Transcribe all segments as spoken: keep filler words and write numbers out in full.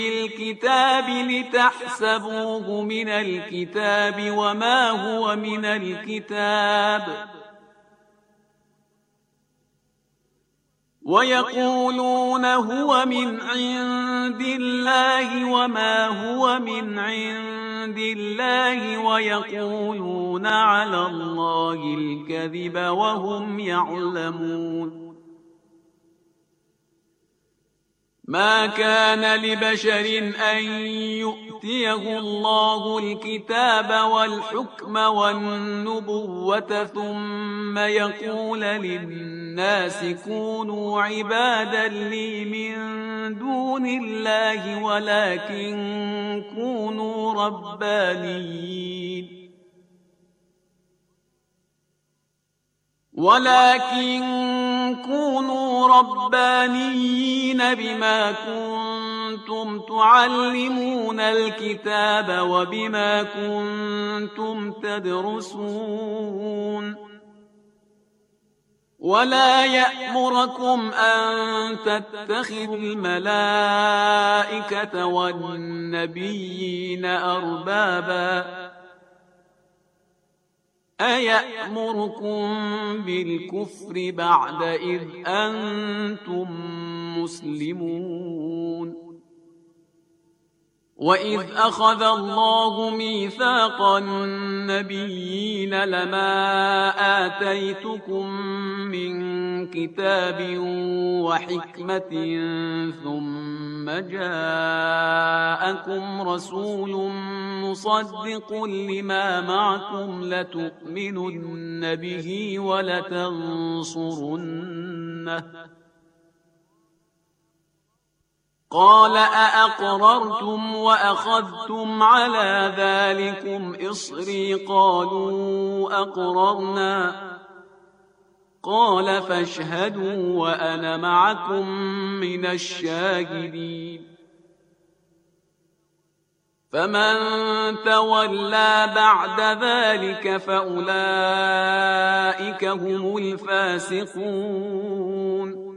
الكتاب لتحسبوه من الكتاب وما هو من الكتاب ويقولون هو من عند الله وما هو من عند الله ويقولون على الله الكذب وهم يعلمون. ما كان لبشر أن يؤتيه الله الكتاب والحكم والنبوة ثم يقول للناس كونوا عبادا لي من دون الله ولكن كونوا ربانيين ولكن كونوا ربانيين بما كنتم تعلمون الكتاب وبما كنتم تدرسون. ولا يأمركم أن تتخذوا الملائكة والنبيين أربابا أيأمركم بالكفر بعد إذ أنتم مسلمون. وإذ أخذ الله ميثاق النبيين لما آتيتكم من كتاب وحكمة ثم جاءكم رسول مصدق لما معكم لتؤمنن به ولتنصرنه قال أأقررتم وأخذتم على ذلكم إصري قالوا أقررنا قال فاشهدوا وأنا معكم من الشاهدين. فمن تولى بعد ذلك فأولئك هم الفاسقون.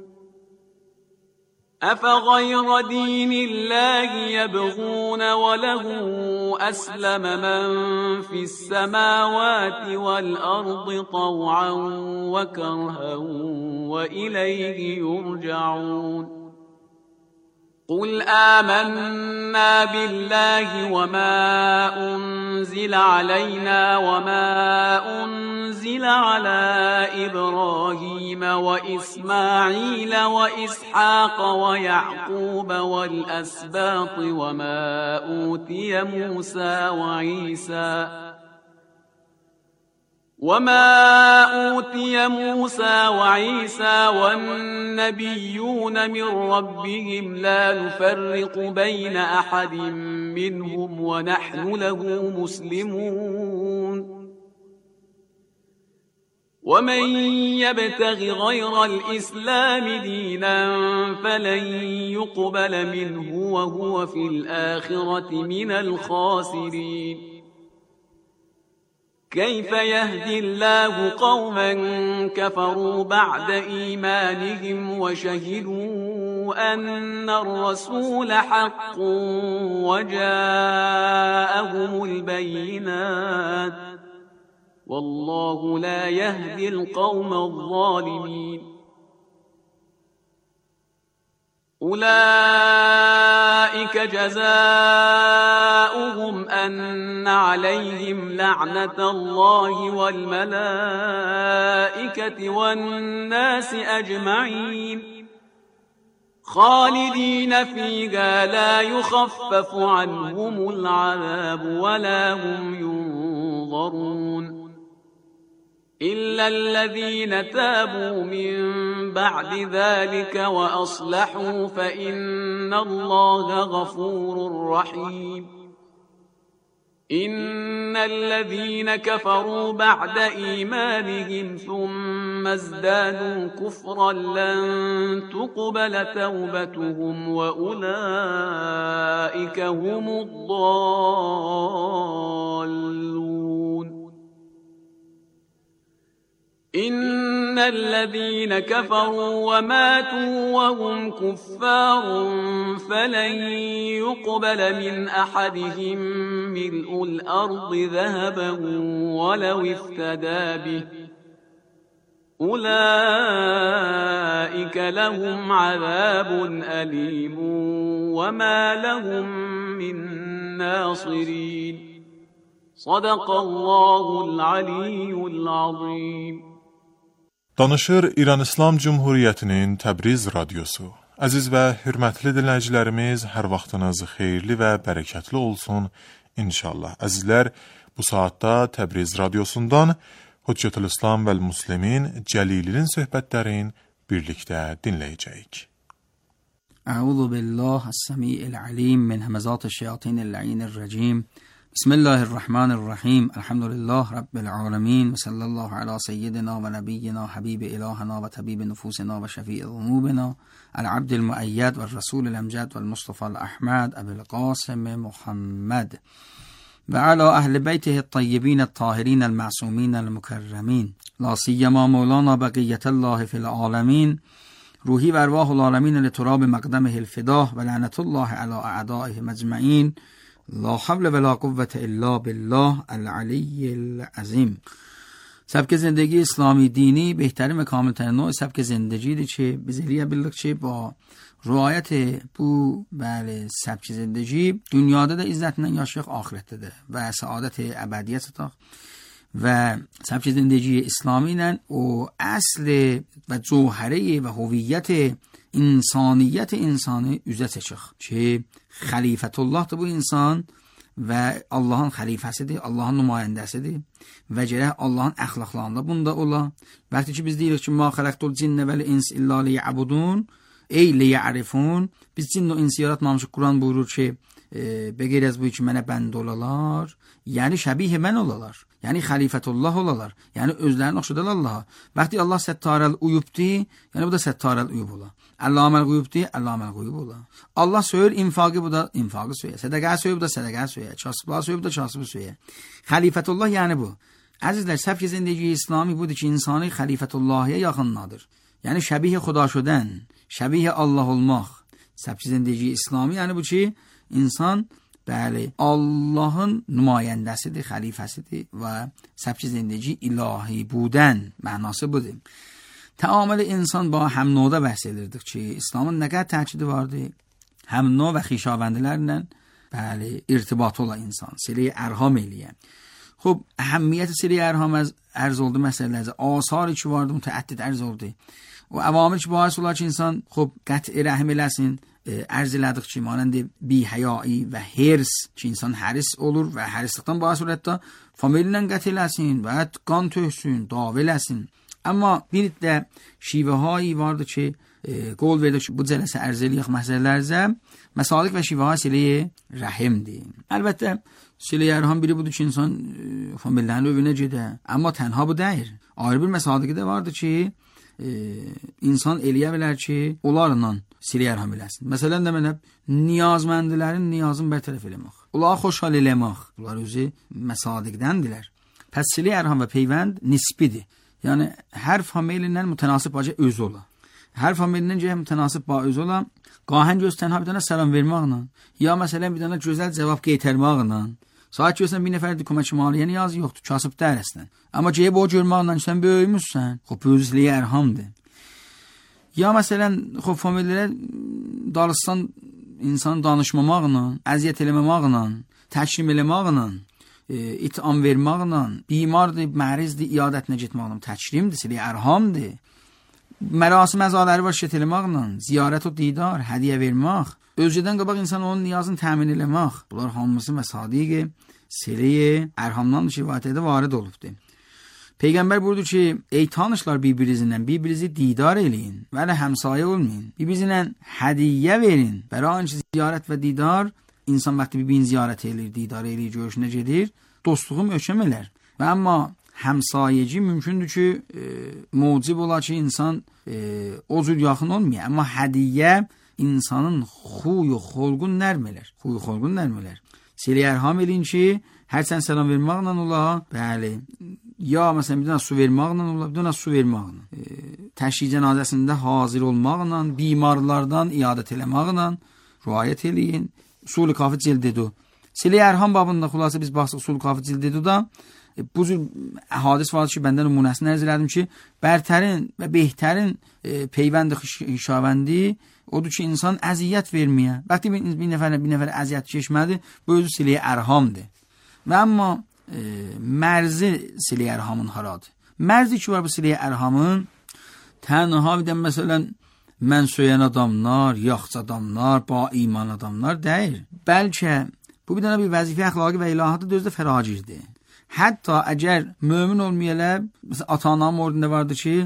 أفغير دين الله يبغون وله أسلم من في السماوات والأرض طوعا وكرها وإليه يرجعون. قل آمنا بالله وما أنزل علينا وما أنزل على إبراهيم وإسماعيل وإسحاق ويعقوب والأسباط وما أوتي موسى وعيسى وما أوتي موسى وعيسى والنبيون من ربهم لا نفرق بين أحد منهم ونحن له مسلمون. ومن يبتغ غير الإسلام دينا فلن يقبل منه وهو في الآخرة من الخاسرين. كيف يهدي الله قوما كفروا بعد إيمانهم وشهدوا أن الرسول حق وجاءهم البينات والله لا يهدي القوم الظالمين. أولئك جزاؤهم أن عليهم لعنة الله والملائكة والناس أجمعين خالدين فيها لا يخفف عنهم العذاب ولا هم ينظرون إلا الذين تابوا من بعد ذلك وأصلحوا فإن الله غفور رحيم. إن الذين كفروا بعد إيمانهم ثم ازدادوا كفرا لن تقبل توبتهم وأولئك هم الضالون. إن الذين كفروا وماتوا وهم كفار فلن يقبل من أحدهم ملء الأرض ذهبا ولو افتدى به أولئك لهم عذاب أليم وما لهم من ناصرين صدق الله العلي العظيم. Danışır İran İslam Cumhuriyyətinin Təbriz radiosu. Əziz və hörmətli dinləyicilərimiz, hər vaxtınız xeyirli və bərəkətli olsun inşallah. Əzizlər, bu saatda Təbriz radiosundan Hüccətül İslam vəl Müslimin Cəlilinin söhbətlərini birlikdə dinləyəcəyik. Əuzu billahi es-semi'il alim min hemezati'ş-şeyatinir-la'inir-racim. Bismillahirrahmanirrahim. Elhamdülillah Rabbil alemin. Ve sallallahu ala seyyidina ve nebiyyina habibi ilahina ve tabibi nufusina ve şefi'i zunubina el-abdil muayyad ve rasulil emcad ve Mustafa el-Ahmad Ebil Qasim Muhammed ve ala ahli beytihi el-tayyibin el-tahirin el-ma'sumin el-mukarramin la siyyama Mevlana baqiyyatallahi fil alemin ruhi ve ervahul alemin li turabi maqdamihi el-fidah ve lanetullahi ala a'daihi mecma'in لا حول ولا قوة الا بالله العلی العظیم. سبک زندگی اسلامی دینی بهترین و کاملترین نوع سبک زندگی چه بزلیه بلک چه با رعایت bu بله سبک زندگی dünyada da izzetlə yaşayaq, ahirətdə də və səadət əbədiyyət tutaq və سبک زندگی اسلامی ilə o əsl və cövhəri və hüviyyət insaniyyət insanı üzə çəkək ki xəlifətullahdır bu insan və Allahın xəlifəsidir, Allahın nümayəndəsidir və gərək Allahın əxlaqlarında bunda ola. Vaxtı ki biz deyirik ki ma xalaqtul cinnə vəl ins illa liya'budun ey liya'rifun, biz cin və insi yaratmamışıq. Quran buyurur ki e, bəqeyr az bu ki mənə bənd olalar, yəni şəbih mən olalar, yəni xəlifətullah olalar, yəni özlərini oxşadılar Allaha. Vaxtı Allah səttarəl uyubdi, yəni bu da səttarəl uyub ola. Allaməl quyubdi, Allaməl quyub ola. Allah söyür infaqı, bu da infaqı söyür. Sədəqə söyür, bu da sədəqə söyür. Kasıblar söyür, bu da kasıbı söyür. Xəlifətullah yəni bu. Əzizlər, səbk zindəgi İslami budur ki, insanı xəlifətullahıya yaxınladır. Yəni şəbih xuda şudən, şəbih Allah olmaq. Səbk zindəgi İslami yəni bu ki, insan bəli Allahın nümayəndəsidir, xəlifəsidir və səbk zindəgi ilahi budən mənası budur. Təamül insan ba həmnoda bəhs edirdik ki, İslamın nə qədər təkidi vardır? Həmno və xişavəndilərlə bəli irtibatı olan insan, silə-i ərham eləyən. Xub, əhəmmiyyəti silə-i ərham ərz oldu məsələlərcə, asarı ki vardı, mütəəddid ərz oldu. O əvamil ki, bahis olar ki, insan xub, qət'i rəhm eləsin, ərz elədik ki, manəndə bihəyai və hirs ki, insan həris olur və hərislikdən bahis olur, hətta familiylə qət eləsin və hətta qan töksün, dav eləsin. Amma bir də şivəhایی vardı ki, e, qol verdik ki, bu cələsə ərz eləyək məsələlərcə, məsalik və şivəhə silə-i rəhimdir. Əlbəttə, silə-i ərham biri budur ki, insan e, familiylərin övünə gedə, amma tənha bu deyir. Ayrı bir məsalik də vardı ki, e, insan eləyə bilər ki, onlarla silə-i ərham eləsin. Məsələn də mənə niyazməndilərin niyazını bərtərəf eləmək, onlara xoşhal eləmək, bunlar özü məsadiqdəndirlər. Pəs silə-i ərham və peyvənd nisbidir. Yəni, hər familiylə mütənasib bacə özü ola. Hər familiylə gəyə mütənasib ba özü ola. Qahən göz tənha bir dənə səlam verməklə, ya məsələn bir dənə gözəl cavab qeytərməklə. Saat görsən bir nəfərdir köməkçi maliyyə niyazı yoxdur, kasıb dərəsdən. Amma geyib o görməklə sən böyümüşsən, xub, böyüzliyə ərhamdır. Ya məsələn, xub, familiyyə dalıstan insan danışmamaqla, əziyyət eləməməklə, təkrim eləməklə, itam verməklə, bimardır, mərizdir, iyadətinə getməklə, təkrimdir, silə ərhamdır. Mərasim əzaləri var şət eləməklə, ziyarət o didar, hədiyə vermək, özcədən qabaq insan onun niyazını təmin eləmək. Bunlar hamısı və sadiqi silə ərhamdan rivayətdə varid olubdur. Peyğəmbər buyurdu ki, ey tanışlar bir-birinizlə, bir-birinizi didar eləyin və elə həmsayə olmayın. Bir-birinizlə hədiyyə verin. Bəraən ki, ziyarət və didar, insan vaxtı bir-birini ziyarət eləyir, didar eləyir, görüşünə gedir, dostluğu möhkəm elər. Və amma həmsayəci mümkündür ki, e, mucib olar ki, insan e, o cür yaxın olmuyor. Amma hədiyyə insanın xuyu xolqun nərm elər. Xuyu xolqun nərm elər. Silə ərham eləyin ki, hərçənd salam verməklə ola, bəli, ya məsələn bir dənə su verməklə ola, bir dənə su verməklə, e, təşyiq cənazəsində hazır olmaqla, bimarlardan iadət eləməklə riayət eləyin. Usul-i Kafi cild edu. Silə ərham babında xülasə biz baxsaq Usul-i Kafi cild eduda e, bu cür hadis var ki, bəndə nümunəsini ərz elədim ki, bərtərin və behtərin e, peyvənd xişavəndi odur ki, insan əziyyət verməyə. Bəxti bir, bir nəfər bir nəfər əziyyət çəkmədi, bu özü silə ərhamdır. Və amma e, mərzi silə ərhamın haradır? Mərzi ki var bu silə ərhamın tənha bir də məsələn mən söyən adamlar, yaxç adamlar, ba iman adamlar deyil. Bəlkə bu bir dənə bir vəzifə əxlaqi və ilahiyyatı dözdə fəracirdir. Hətta əgər mömin olmayalar, məsələn ata-anam ordunda vardı ki,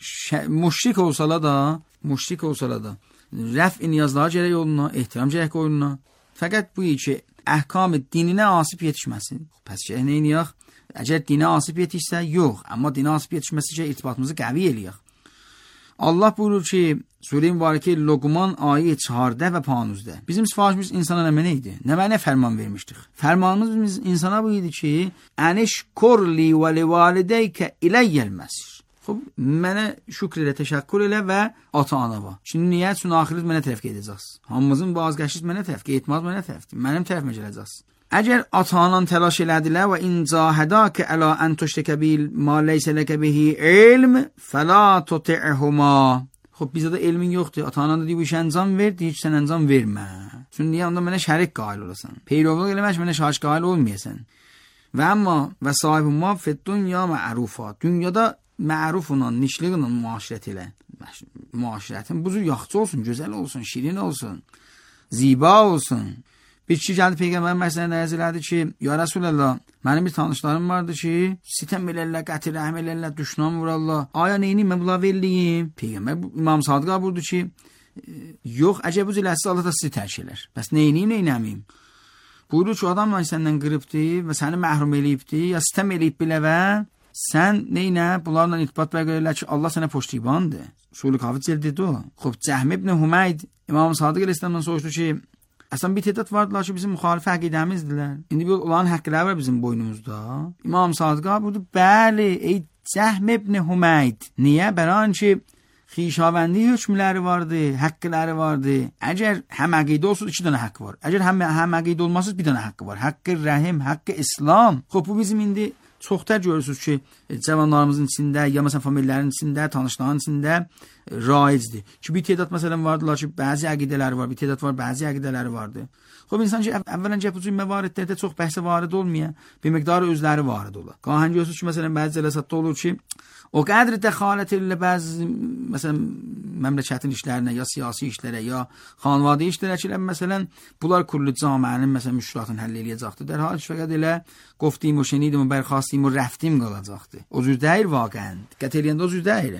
müşrik olsalar da, müşrik olsalar da, rəf-i niyazlara gərək yoluna, ehtiram gərək qoyuluna. Fəqət bu ki, əhkam dininə asib yetişməsin. Pəs ki, neyin yaq? Əgər dinə asib yetişsə, yox. Amma dinə asib yetişməsi ki, irtibatımızı qəvi eləyək. Allah buyurur ki, Sure-i Mübarəkə Luqman ayı çardə və panuzdə. Bizim sifarişimiz insana nə mənə Nə mənə fərman vermişdik? Fərmanımız biz insana bu idi ki, ənişkurli və livalidəykə iləyyəl məsir. Xob, mənə şükr elə, təşəkkür elə və ata-anava. Şimdi niyyət üçün axirət mənə tərəf gedəcəksiniz. Hamımızın bazgəşiniz mənə tərəf, etmaz mənə tərəfdir. Mənim tərəfimə gələcəksiniz. Əgər ata-anan təlaş elədilər və in cahədəkə əla ən tuştəkə bil ma leysə ləkə bihi ilm fəla tuti'huma. Xob, bizdə də elmin yoxdur. Ata-anan da deyir, bu işə əncam ver, deyir ki, sən əncam vermə. Çünki niyə onda mənə şərik qail olasan? Peyrovluq eləmək mənə şahiş qail olmayasan. Və amma və sahibuma fid dünya ma'rufa. Dünyada ma'rufla, nişliqlə müaşirət elə. Müaşirətin buzu yaxşı olsun, gözəl olsun, şirin olsun, ziba olsun. Bir kişi gəldi Peyğəmbər məsələn ərz elədi ki, ya Rəsuləllah, mənim bir tanışlarım vardı ki, sitem elərlər, qətir rəhm elərlər, düşman vurarlar. Aya neyini mən bunlar verliyim? Peyğəmbər İmam Sadiq buyurdu ki, yox, əcəb bu ziləsiz Allah da sizi tərk elər. Bəs neyniyim, neynəmiyim? Buyurdu ki, adamla səndən qırıbdır və səni məhrum eləyibdir, ya sitem eləyib bilə və sən neynə bunlarla irtibat bərqərərlər ki, Allah sənə poştibandır. Usul-i Kafi cild edu. Xob, Cəhm ibn Hümeyd İmam Sadiq İslam'dan soruşdu ki, əslən bir tədad vardılar ki, bizim müxalif əqidəmizdirlər. İndi bir olan həqqələr var bizim boynumuzda. İmam Sadiq buyurdu, bəli, ey Cəhm ibn Hümeyd. Niyə? Bəran ki, xişavəndi hökmləri vardı, həqqələri vardı. Əgər həm əqidə olsun, iki dənə haqqı var. Əgər həm, həm əqidə olmasın, bir dənə haqqı var. Haqqı rəhim, haqqı İslam. Xob, bu bizim indi çoxtər görürsünüz ki, cavanlarımızın içində, ya məsələn famililərin içində, tanışların içində raicdir. Ki, bir tədad məsələn vardılar ki, bəzi əqidələri var, bir tədad var, bəzi əqidələri vardı. Xob, insan ki, əvvələn cəpucu məvaridlərdə çox bəhsə varid olmaya, bir miqdarı özləri varid olur. Qahən görürsünüz ki, məsələn, bəzi cələsatda olur ki, o qədri dəxalət ilə bəzi, məsələn, məmləkətin işlərinə, ya siyasi işlərə, ya xanvadə işlərə ki, məsələn, bunlar kurlu camiənin, məsələn, müşkilatını həll eləyəcəkdir. Dərhal ki, fəqət elə qoftim, o şenidim, o bərxastim, o rəftim qalacaqdır. O cür deyil vaqən, qət eləyəndə o cür deyil.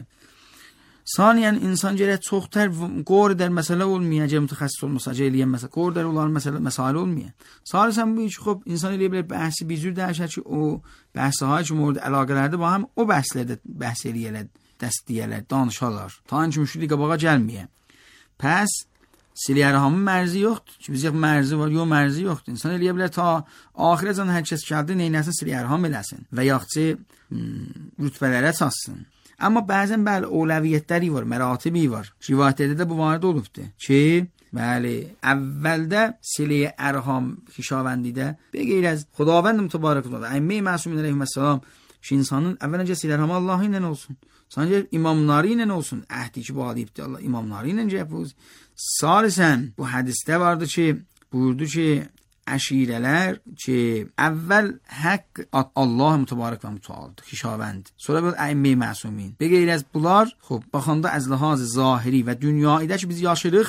Saniyən, insan gərək çoxtər qor edər məsələ olmaya, gərək mütəxəssis olmasa, gərək eləyən məsələ, qor edər olan məsələ, məsələ olmaya. Salisən bu ki, xob, insan eləyə bilər bəhsi bir cür dəyişər ki, o bəhsi hay ki, orada əlaqələrdə var, həm o bəhslərdə bəhs eləyələr, dəstəyələr, danışarlar, ta ki, müşkili qabağa gəlməyə. Pəs, siliyərhamın mərzi yoxdur ki, biz yox mərzi var, yox mərzi yoxdur. İnsan eləyə bilər ta ahirəcən hər kəs gəldi, neynəsin, siliyərham eləsin və yaxçı rütbələrə çatsın. Amma bəzən bəli, oləviyyətləri var, məratibi var. Rivayətlərdə də bu varid olubdur ki, bəli, əvvəldə silə-i ərham xişavəndidə bəqeyr az Xudavənd mütəbarək olsun, əmmə-i məsum əleyhissalam ki, insanın əvvəlcə silə-i Allah ilə olsun. Sadəcə imamları ilə olsun. Əhdi ki, bu adibdir Allah imamları ilə cəbuz. Salisən bu hədisdə vardı ki, buyurdu ki, əşirələr ki, əvvəl haqq Allah mütəbarək və mütəaldır, xişavənd. Sonra belə əmmə-i məsumin. Bəqeyr az bunlar, xob, baxanda az ləhaz zahiri və dünyayıda ki, biz yaşırıq,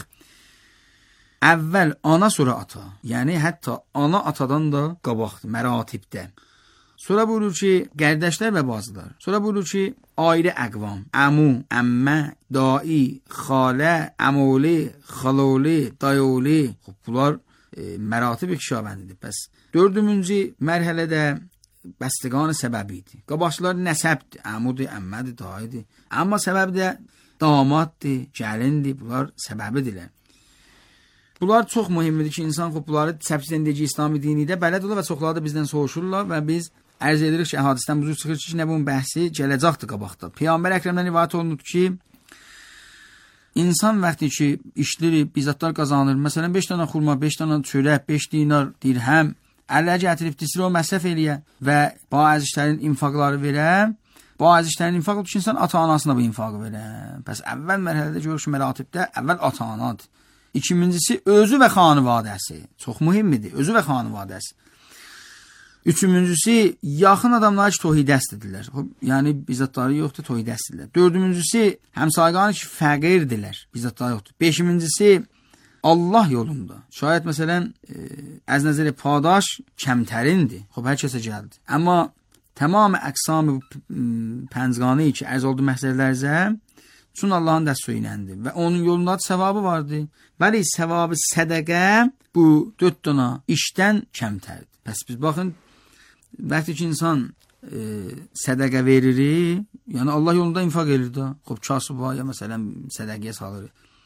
əvvəl ana, sonra ata. Yəni, hətta ana atadan da qabaqdır, məratibdə. Sonra buyurur ki, qərdəşlər və bazılar. Sonra buyurur ki, ayrı əqvam, əmu, əmmə, dai, xalə, əmoli, xaloli, dayoli. Xob, bunlar e, məratib xişavəndidir. Bəs dördümüncü mərhələdə bəstiqan səbəbi idi. Qabaşlar nəsəbdir, əmudir, əmmədir, daidir. Amma səbəb də damaddır, gəlindir, bunlar səbəbidirlər. Bunlar çox mühümdür ki, insan xub bunları səbsiz edəcək İslami dinidə bələd olur və çoxları da bizdən soruşurlar və biz ərz edirik ki, hadisdən buzuq çıxır ki, nə bunun bəhsi gələcəkdir qabaqda. Peyğəmbər Əkrəmdən rivayət olunur ki, insan vaxtı ki, işləri, bizzatlar qazanır. Məsələn, beş dənə xurma, beş dənə çörək, beş dinar, dirhəm, əllə gətirib disir o məsrəf eləyə və bazı işlərin infaqları verə. Bazı işlərin infaqı ki, insan ata-anasına bu infaqı verə. Bəs əvvəl mərhələdə görürük ki, məratibdə əvvəl ata-anadır. İkincisi, özü və xanivadəsi. Çox mühümdir, özü və xanivadəsi. Üçüncüsü, yaxın adamlar ki, tohidəsdirlər. Yəni, bizzatları yoxdur, tohidəsdirlər. Dördüncüsü, həmsayqanı ki, fəqirdirlər, bizzatları yoxdur. Beşincisi, Allah yolunda. Şayət, məsələn, e, əz nəzəri padaş kəmtərindir. Xob, hər kəsə gəldi. Amma tamam əqsam-ı pəncqanı ki, ərz oldu məhzərlərzə, çün Allahın dəstəyi iləndir və onun yolunda səvabı vardır. Bəli, səvabı sədəqə bu dörd dana işdən kəmtərdir. Pəs biz baxın, bəxti ki, insan e, sədəqə verir, yəni Allah yolunda infaq edir də. Xob, kasıba ya məsələn sədəqiyə salır.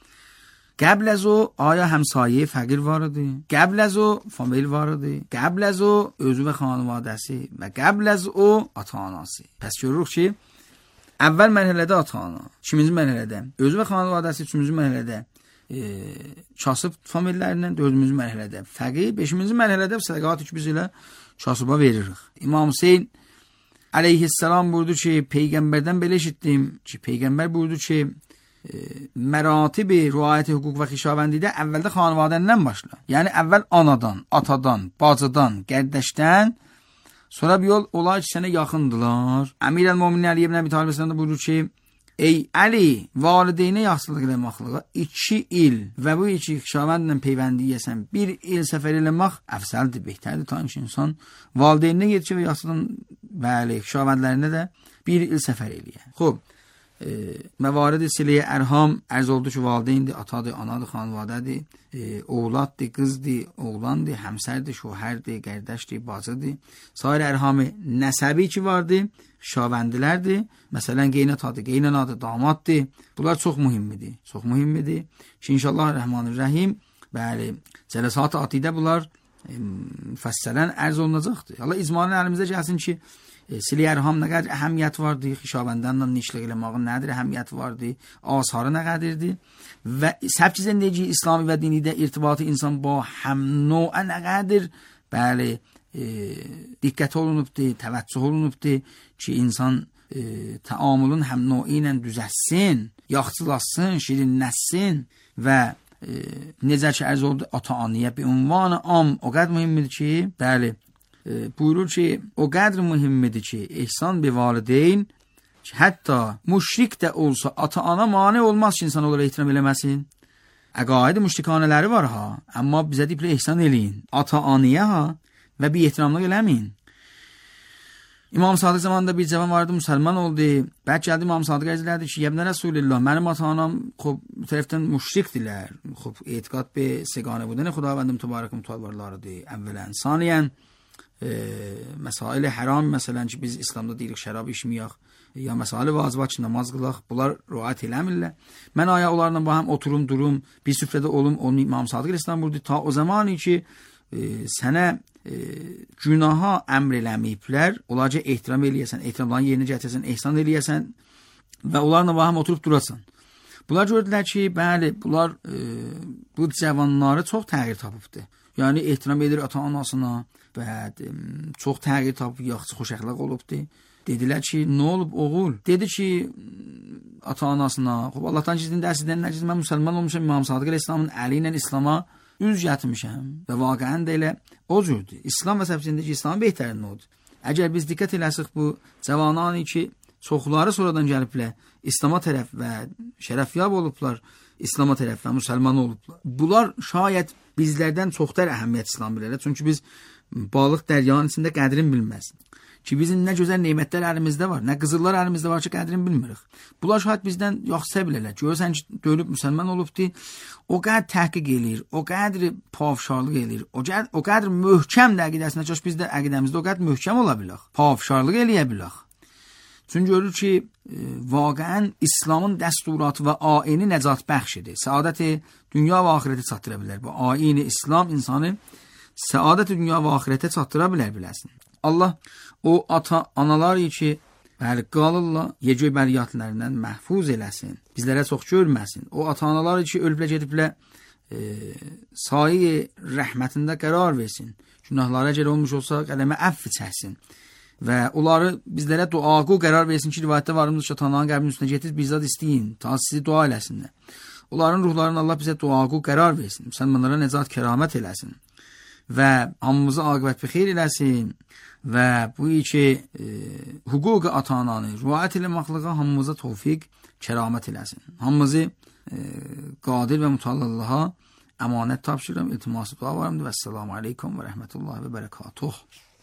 Qəbl əz o, aya həmsayə fəqir var idi. Qəbl əz o, famil var idi. Qəbl əz o, özü və xanivadəsi və qəbl əz o, ata-anası. Pəs görürük ki, əvvəl mərhələdə ata-ana, ikinci mərhələdə özü və xanivadəsi, üçüncü mərhələdə e, kasıb famillərindən, dördüncü mərhələdə fəqir, beşinci mərhələdə sədəqat ki, biz elə kasıba veririk. İmam Hüseyin əleyhissalam buyurdu ki, Peyğəmbərdən belə eşitdim ki, Peyğəmbər buyurdu ki, e, məratibi riayət hüquq və xişavəndidə əvvəldə xanivadəndən başla. Yəni, əvvəl anadan, atadan, bacıdan, qərdəşdən, sonra bir yol olar ki, sənə yaxındılar. Əmir əl-Müminin Əli ibn Əbi Talib da buyurur ki, ey Əli, valideynə yaxşılıq eləməklığa iki il və bu iki xişavəndlə peyvəndi yəsən bir il səfər eləmək əfsəldir, behtərdir. Ta ki, insan valideyninə yetişə və yaxşıdan bəli, xişavəndlərinə də bir il səfər eləyə. Xob, e, məvaridi siləyə ərham ərz oldu ki, valideyndir, atadır, anadır, xanvadədir, e, oğladdır, qızdır, oğlandır, həmsərdir, şohərdir, qərdəşdir, bacıdır. Sair ərhamı nəsəbi ki vardır, şavəndilərdir. Məsələn, qeynatadır, qeynanadır, damaddır. Bunlar çox mühimmidir. Çox mühimmidir. Ki, inşallah Rəhmanir-Rəhim, bəli, cələsat-ı atidə bunlar e, müfəssələn ərz olunacaqdır. Allah icmalın əlimizdə gəlsin ki, e, silə ərham nə qədər əhəmiyyət vardır, xişavəndənlə nişlik eləmağın nədir əhəmiyyət vardır, asarı nə qədərdir və səbki zindəci İslami və dinidə irtibatı insan ba həmnoə nə qədər, bəli, e, diqqət olunubdur, təvəccüh olunubdur ki, insan e, təamülün həmnoı ilə düzəssin, yaxçılasın, şirinləssin və e, necə ki, ərz oldu, ata-anıya bir ünvanı am o qədər mühimmidir ki, bəli, e, buyurur ki, o qədər mühimmidir ki, ehsan bir valideyn ki, hətta müşrik də olsa ata-ana mane olmaz ki, insan onlara ehtiram eləməsin. Əqaid müşrikanələri var ha, amma bizə deyiblə ehsan eləyin. Ata-anıya ha və bir ehtiramlıq eləməyin. İmam Sadiq zamanında bir cavan vardı, müsəlman oldu. Bəlkə gəldi İmam Sadiq əzizlərdi ki, yəbnə Rəsulillah, mənim ata-anam xub, bu tərəfdən müşrikdirlər. Xub, etiqad be seganə budəni xudavəndim mübarək mütəvvarlarıdır. Əvvələn, saniyən, e, məsail-i həram, məsələn ki, biz İslamda deyirik, şərab içməyək, ya məsail-i vacibat ki, namaz qılaq, bunlar ruayət eləmirlər. Mən aya onlarla bahəm oturum, durum, bir süfrədə olum, onu İmam Sadiq İslam buyurdu, ta o zamanı ki, e, sənə e, günaha əmr eləməyiblər, onlarca ehtiram eləyəsən, ehtiramlarını yerinə gətirəsən, ehsan eləyəsən və onlarla bahəm oturub durasan. Bunlar gördülər ki, bəli, bunlar e, bu cavanları çox təğyir tapıbdır. Yəni, ehtiram edir ata-anasına və e, çox təğyir tapıb, yaxşı, xoş əxlaq olubdur. Dedilər ki, nə olub oğul? Dedi ki, ata-anasına, xub, Allahdan gizlində əsildən nə gizlində, mən müsəlman olmuşam, İmam Sadiq İslamın əli ilə İslama üz yətmişəm və vaqəən də elə o cürdür. İslam və səbsindəki İslam behtərin odur. Əgər biz diqqət eləsək bu cavanani ki, çoxları sonradan gəliblər, İslama tərəf və şərəfyab olublar, İslama tərəf və müsəlman olublar. Bunlar şayət bizlərdən çoxdur əhəmiyyət İslam bilərlər. Çünki biz balıq dəryanın içində qədrin bilməz. Ki, bizim nə gözəl neymətlər əlimizdə var, nə qızıllar əlimizdə var ki, qədrin bilmirik. Bunlar şayət bizdən yaxşı bilərlər. Görürsən ki, dönüb müsəlman olubdur, o qədər təhqiq eləyir, o qədər pavşarlıq eləyir, o qədər, o qədər möhkəm də əqidəsində, çox biz də əqidəmizdə o qədər möhkəm ola bilək, pavşarlıq eləyə bilək. Çünki görür ki, e, vaqəən İslamın dəsturatı və ayini nəcat bəxşidir. Səadəti dünya və axirətə çatdıra bilər. Bu ayini İslam insanı səadəti dünya və axirətə çatdıra bilər, biləsin. Allah o ata-analar ki, bəli, qalırlar, yegöy bəriyyatlərindən məhfuz eləsin. Bizlərə çox görməsin. O ata-analar ki, ölüblə gediblə e, sayi rəhmətində qərar versin. Günahlara gəl olmuş olsa qədəmə əfv çəksin. Və onları bizlərə duaqı qərar versin ki, rivayətdə varımız ki, ata-ananın qəbrinin üstünə getir, bizzat istəyin, ta sizi dua eləsinlər. Onların ruhlarını Allah bizə duaqı qərar versin. Müsəlmanlara nəcat kəramət eləsin. Və hamımızı aqibət bi xeyr eləsin. Və bu iki e, hüquq ata-ananı riayət eləməklığa hamımıza tövfiq kəramət eləsin. Hamımızı e, qadir və mutallı Allaha əmanət tapşırıram, iltiması dua varımdır. Və əssalamu aleykum və rəhmətullahi və bərəkatuh.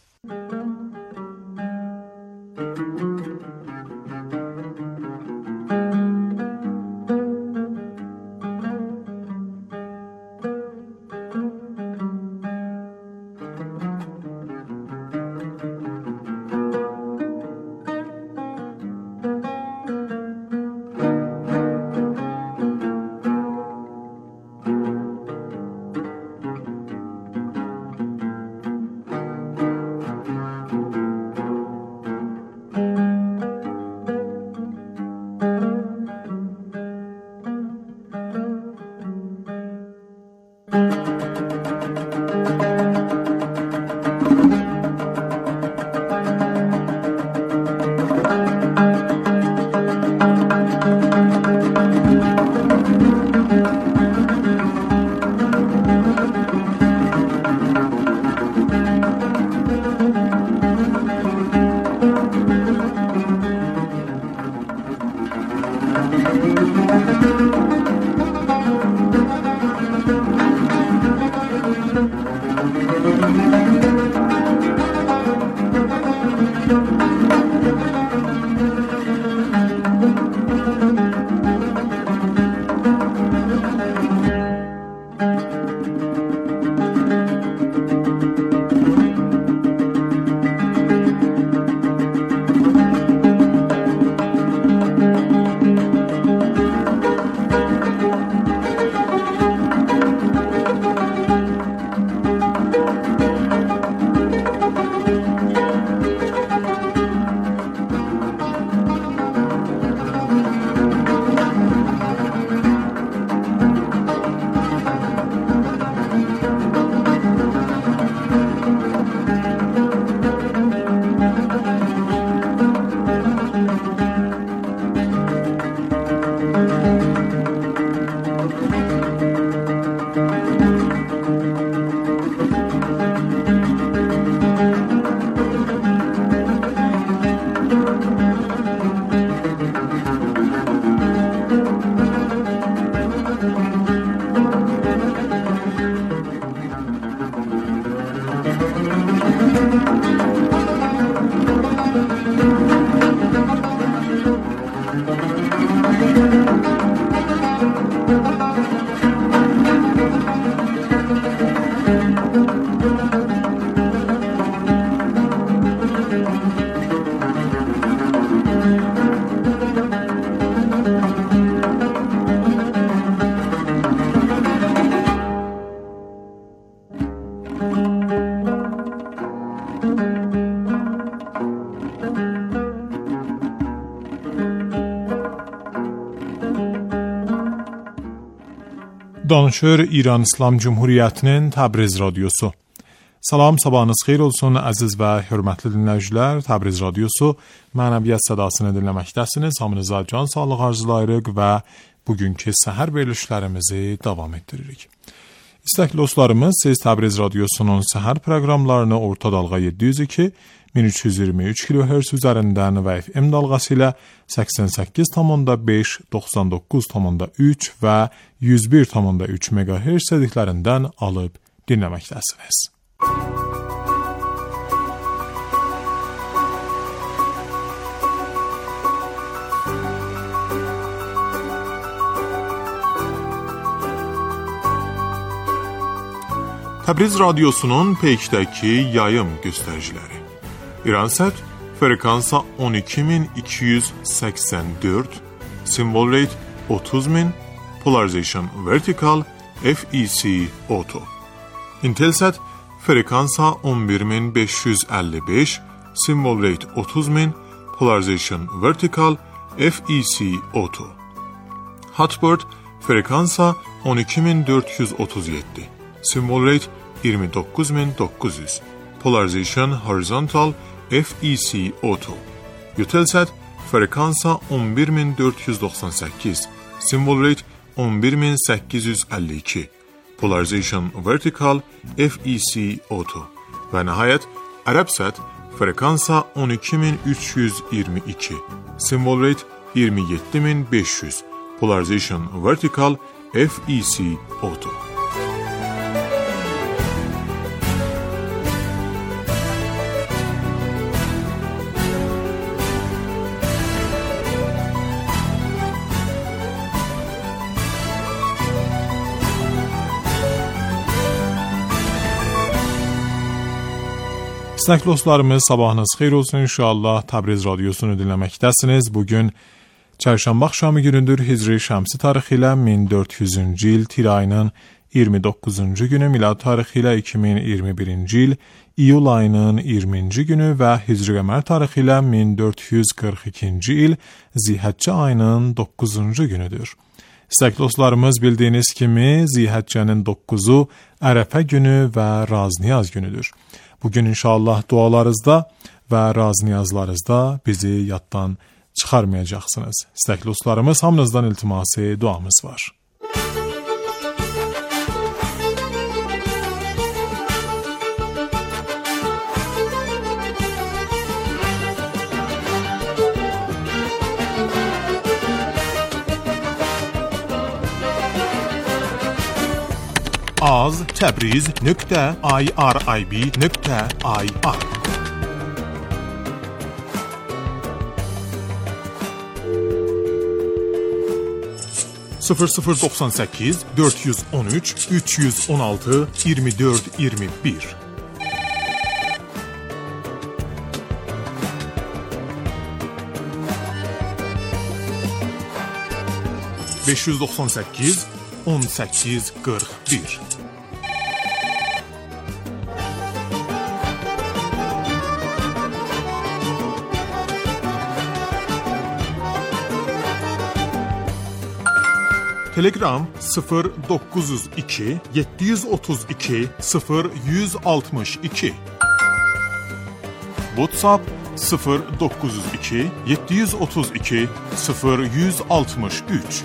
Danışır İran İslam Cumhuriyyətinin Təbriz Radiosu. Salam, sabahınız xeyir olsun əziz və hörmətli dinləyicilər. Təbriz Radiosu mənəviyyat sədasını dinləməkdəsiniz. Hamınıza can sağlıq arzulayırıq və bugünkü səhər verilişlərimizi davam etdiririk. İstəkli dostlarımız, siz Təbriz Radiosunun səhər proqramlarını orta dalğa yeddi yüz iki min üç yüz iyirmi üç kilohertz üzərindən və F M dalğası ilə səksən səkkiz tam beş, doxsan doqquz tam üç və yüz bir tam üç megahertz sədiklərindən alıb dinləməkdəsiniz. Təbriz Radiosunun peykdəki yayım göstəriciləri. İransət frekansa on iki bin iki yüz seksen dört, symbol rate otuz bin, polarization vertical, F E C auto. Intelsat frekansa on bir bin beş yüz elli beş, symbol rate otuz bin, polarization vertical, F E C auto. Hotbird frekansa on iki bin dört yüz otuz yedi, symbol rate yirmi dokuz bin dokuz yüz, polarization horizontal, F E C auto. Eutelsat frekansa on bir bin dört yüz doxsan səkkiz, symbol rate on bir bin səkkiz yüz əlli iki, polarization vertical, F E C auto. Və nəhayət Arabsat frekansa on iki bin üç yüz iyirmi iki, symbol rate yirmi yeddi bin beş yüz, polarization vertical, F E C auto. İstəkli dostlarımız, sabahınız xeyir olsun inşallah. Təbriz Radyosunu dinləməkdəsiniz. Bugün çərşənbə axşamı günüdür. Hicri şəmsi tarixi ilə min dörd yüzüncü il, tir ayının iyirmi doqquzuncu günü, milad tarixi ilə iki min iyirmi birinci il, iyul ayının iyirminci günü və hicri qəmər tarixi ilə min dörd yüz qırx ikinci il, Zihəccə ayının doqquzuncu günüdür. İstəkli dostlarımız, bildiyiniz kimi Zihəccənin doqquzu Ərəfə günü və Razniyaz günüdür. Bugün inşallah dualarınızda və razniyazlarınızda bizi yaddan çıxarmayacaqsınız. İstəkli dostlarımız, hamınızdan iltiması duamız var. az təbriz nöqtə irib nöqtə ir sıfır sıfır doxsan səkkiz dörd yüz on üç üç yüz on altı iyirmi dörd iyirmi bir beş yüz doxsan səkkiz on səkkiz qırx bir Telegram sıfır doqquz yüz iki yeddi yüz otuz iki sıfır yüz altmış iki WhatsApp sıfır doqquz yüz iki yeddi yüz otuz iki sıfır yüz altmış üç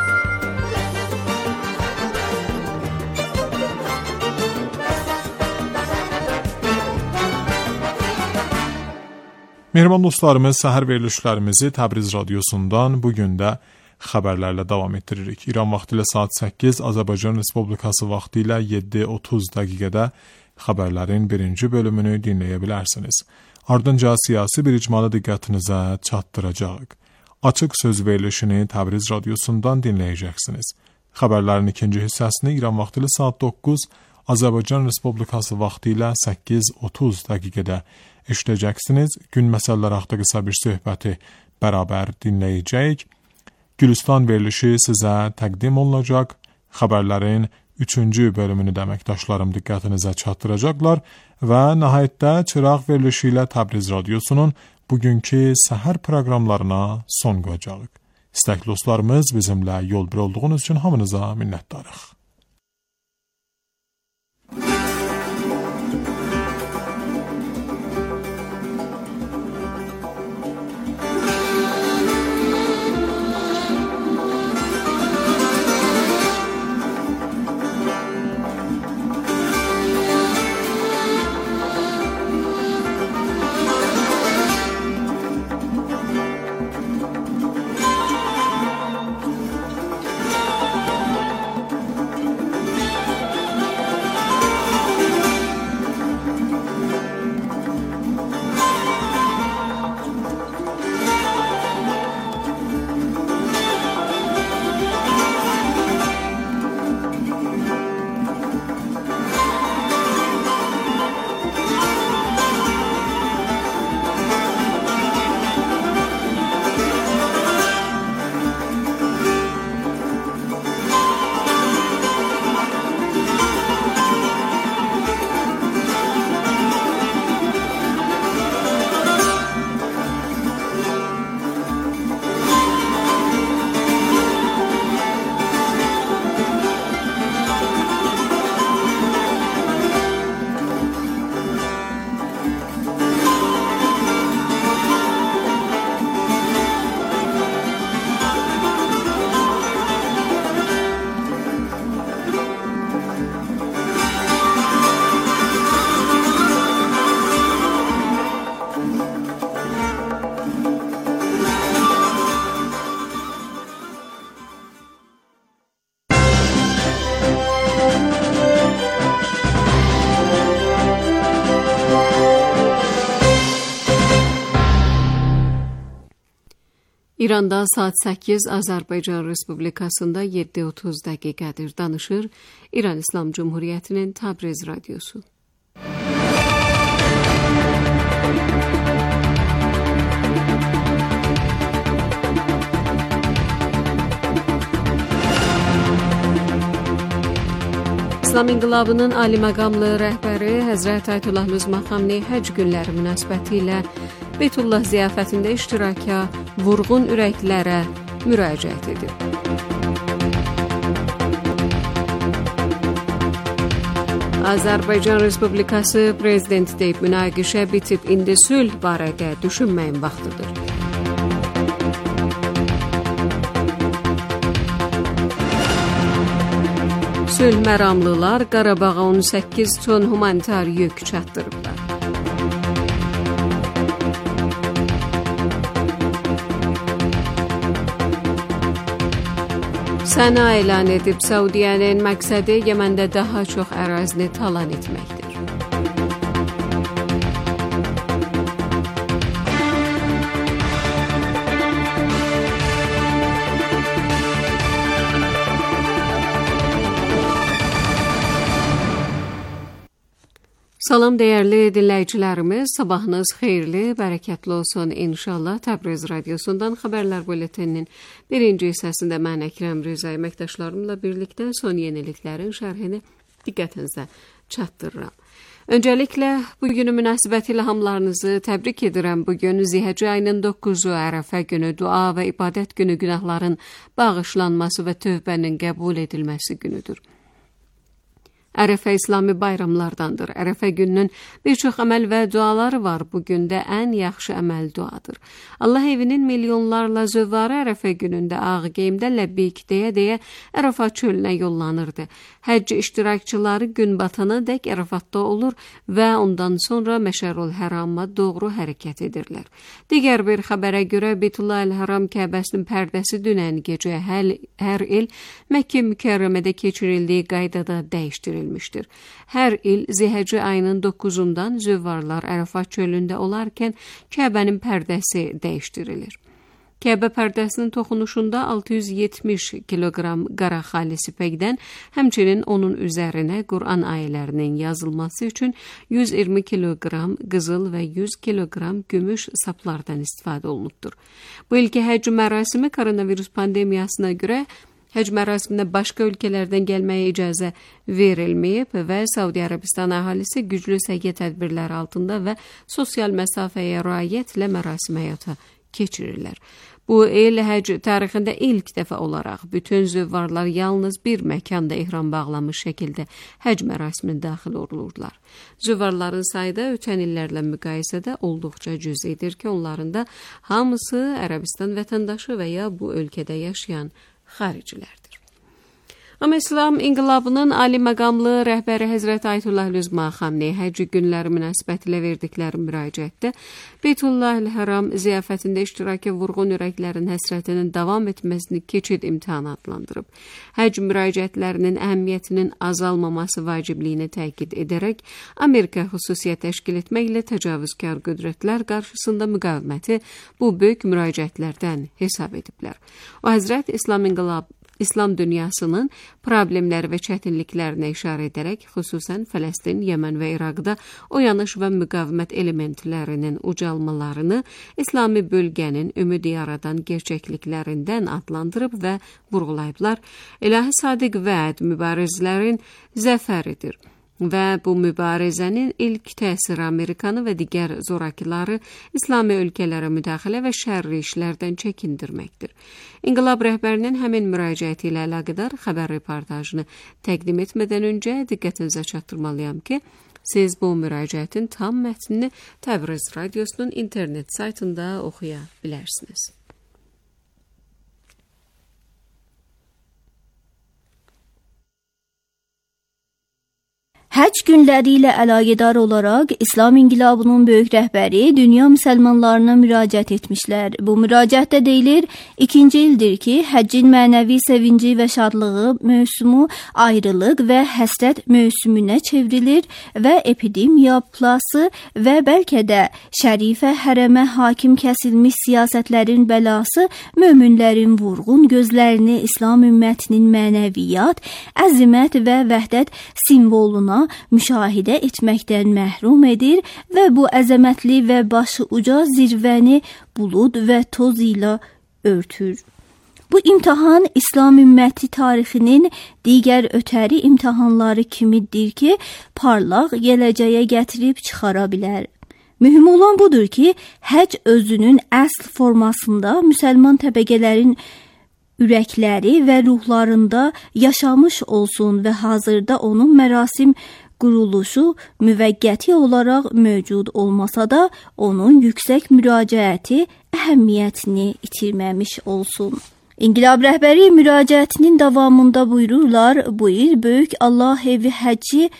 Mehriban dostlarımız, səhər verilişlərimizi Təbriz Radyosundan bugün də xəbərlərlə davam etdiririk. İran vaxtı ilə saat səkkiz, Azərbaycan Respublikası vaxtı ilə yeddi otuz dəqiqədə xəbərlərin birinci bölümünü dinləyə bilərsiniz. Ardınca siyasi bir icmalı diqqətinizə çatdıracaq. Açıq söz verilişini Təbriz Radyosundan dinləyəcəksiniz. Xəbərlərin ikinci hissəsini İran vaxtı ilə saat doqquz, Azərbaycan Respublikası vaxtı ilə səkkiz otuz dəqiqədə eşidəcəksiniz. Gün məsələləri haqqında qısa bir söhbəti bərabər dinləyəcəyik. Gülüstan verilişi sizə təqdim olunacaq. Xəbərlərin üçüncü bölümünü də əməkdaşlarım diqqətinizə çatdıracaqlar və nəhayətdə çıraq verilişi ilə Təbriz Radyosunun bugünkü səhər proqramlarına son qoyacağıq. İstəkli dostlarımız, bizimlə yol bir olduğunuz üçün hamınıza minnətdarıq. İranda saat səkkiz, Azərbaycan Respublikasında yeddi otuz dəqiqədir. Danışır İran İslam Cumhuriyyətinin Təbriz radiosu. İslam İnqilabının ali məqamlı rəhbəri Həzrət Ayətullah Lüzma Xamneyi həcc günləri münasibətilə Beytullah ziyafətində iştiraka vurğun ürəklərə müraciət edib. Azərbaycan Respublikası prezidenti deyib, münaqişə bitib, indi sülh barədə düşünməyin vaxtıdır. Sülh məramlılar Qarabağa on səkkiz ton humanitar yük çatdırıblar. Səna elan edib, Səudiyyənin məqsədi Yeməndə daha çox ərazini talan etməkdir. Salam dəyərli dinləyicilərimiz, sabahınız xeyirli, bərəkətli olsun inşallah. Təbriz radiosundan xəbərlər buletininin birinci hissəsində mən Əkrəm Rıza əməkdaşlarımla birlikdə son yeniliklərin şərhini diqqətinizə çatdırıram. Öncəliklə bugünün münasibətilə hamılarınızı təbrik edirəm. Bugün Zihəcə ayının doqquzu Ərəfə günü, dua və ibadət günü, günahların bağışlanması və tövbənin qəbul edilməsi günüdür. Ərəfə İslami bayramlardandır. Ərəfə gününün bir çox əməl və duaları var. Bugün də ən yaxşı əməl duadır. Allah evinin milyonlarla zövvarı Ərəfə günündə ağ geyimdə ləbbeyk deyə-deyə Ərəfat çölünə yollanırdı. Həcc iştirakçıları gün batana dək Ərəfatda olur və ondan sonra Məşərül Hərama doğru hərəkət edirlər. Digər bir xəbərə görə Beytullah el-Haram Kəbəsinin pərdəsi dünən gecə hər, hər il Məkkə Mükərrəmədə keçirildiyi qaydada dəyişdirilmişdir. Hər il Zihəcə ayının doqquzundan zövvarlar Ərəfat çölündə olarkən Kəbənin pərdəsi dəyişdirilir. Kəbə pərdəsinin toxunuşunda altı yüz yetmiş kiloqram qara xalis ipəkdən, həmçinin onun üzərinə Quran ayələrinin yazılması üçün yüz iyirmi kiloqram qızıl və yüz kiloqram gümüş saplardan istifadə olunubdur. Bu ilki həcc mərasimi koronavirus pandemiyasına görə həcc mərasiminə başqa ölkələrdən gəlməyə icazə verilməyib və Səudi Ərəbistan əhalisi güclü səhiyyə tədbirləri altında və sosial məsafəyə riayətlə mərasim həyata keçirirlər. Bu il həcc tarixində ilk dəfə olaraq bütün zövvarlar yalnız bir məkanda ehram bağlamış şəkildə həcc mərasiminə daxil olurlar. Zövvarların sayı da ötən illərlə müqayisədə olduqca cüzidir ki, onların da hamısı Ərəbistan vətəndaşı və ya bu ölkədə yaşayan xaricilərdir. Amma İslam İnqilabının ali məqamlı rəhbəri Həzrət Ayətullah Lüzma Xamneyi həcc günləri münasibətilə verdikləri müraciətdə Beytullah el-Haram ziyafətində iştiraka vurğun ürəklərin həsrətinin davam etməsini keçid imtahanı adlandırıb. Həcc müraciətlərinin əhəmiyyətinin azalmaması vacibliyini təkid edərək Amerika xüsusiyyət təşkil etməklə təcavüzkar qüdrətlər qarşısında müqaviməti bu böyük müraciətlərdən hesab ediblər. O Həzrət İslam İnqilab İslam dünyasının problemləri və çətinliklərinə işarə edərək, xüsusən Fələstin, Yemen və İraqda oyanış və müqavimət elementlərinin ucalmalarını İslami bölgənin ümidi yaradan gerçəkliklərindən adlandırıb və vurğulayıblar. İlahi sadiq vəd mübarizlərin zəfəridir və bu mübarizənin ilk təsiri Amerikanı və digər zorakıları İslami ölkələrə müdaxilə və şərri işlərdən çəkindirməkdir. İnqilab rəhbərinin həmin müraciəti ilə əlaqədar xəbər reportajını təqdim etmədən öncə diqqətinizə çatdırmalıyam ki, siz bu müraciətin tam mətnini Təbriz radiosunun internet saytında oxuya bilərsiniz. Həc günləri ilə əlaqədar olaraq İslam İnqilabının böyük rəhbəri dünya müsəlmanlarına müraciət etmişlər. Bu müraciətdə deyilir, ikinci ildir ki, həccin mənəvi sevinci və şadlığı mövsümü ayrılıq və həsrət mövsümünə çevrilir və epidemiya, plası və bəlkə də şərifə hərəmə hakim kəsilmiş siyasətlərin bəlası möminlərin vurğun gözlərini İslam ümmətinin mənəviyyat, əzimət və vəhdət simvoluna müşahidə etməkdən məhrum edir və bu əzəmətli və başı uca zirvəni bulud və toz ilə örtür. Bu imtahan İslam ümməti tarixinin digər ötəri imtahanları kimidir ki, parlaq gələcəyə gətirib çıxara bilər. Mühüm olan budur ki, həcc özünün əsl formasında müsəlman təbəqələrin ürəkləri və ruhlarında yaşamış olsun və hazırda onun mərasim quruluşu müvəqqəti olaraq mövcud olmasa da, onun yüksək müraciəti əhəmiyyətini itirməmiş olsun. İnqilab rəhbəri müraciətinin davamında buyururlar, bu il böyük Allah evi həcci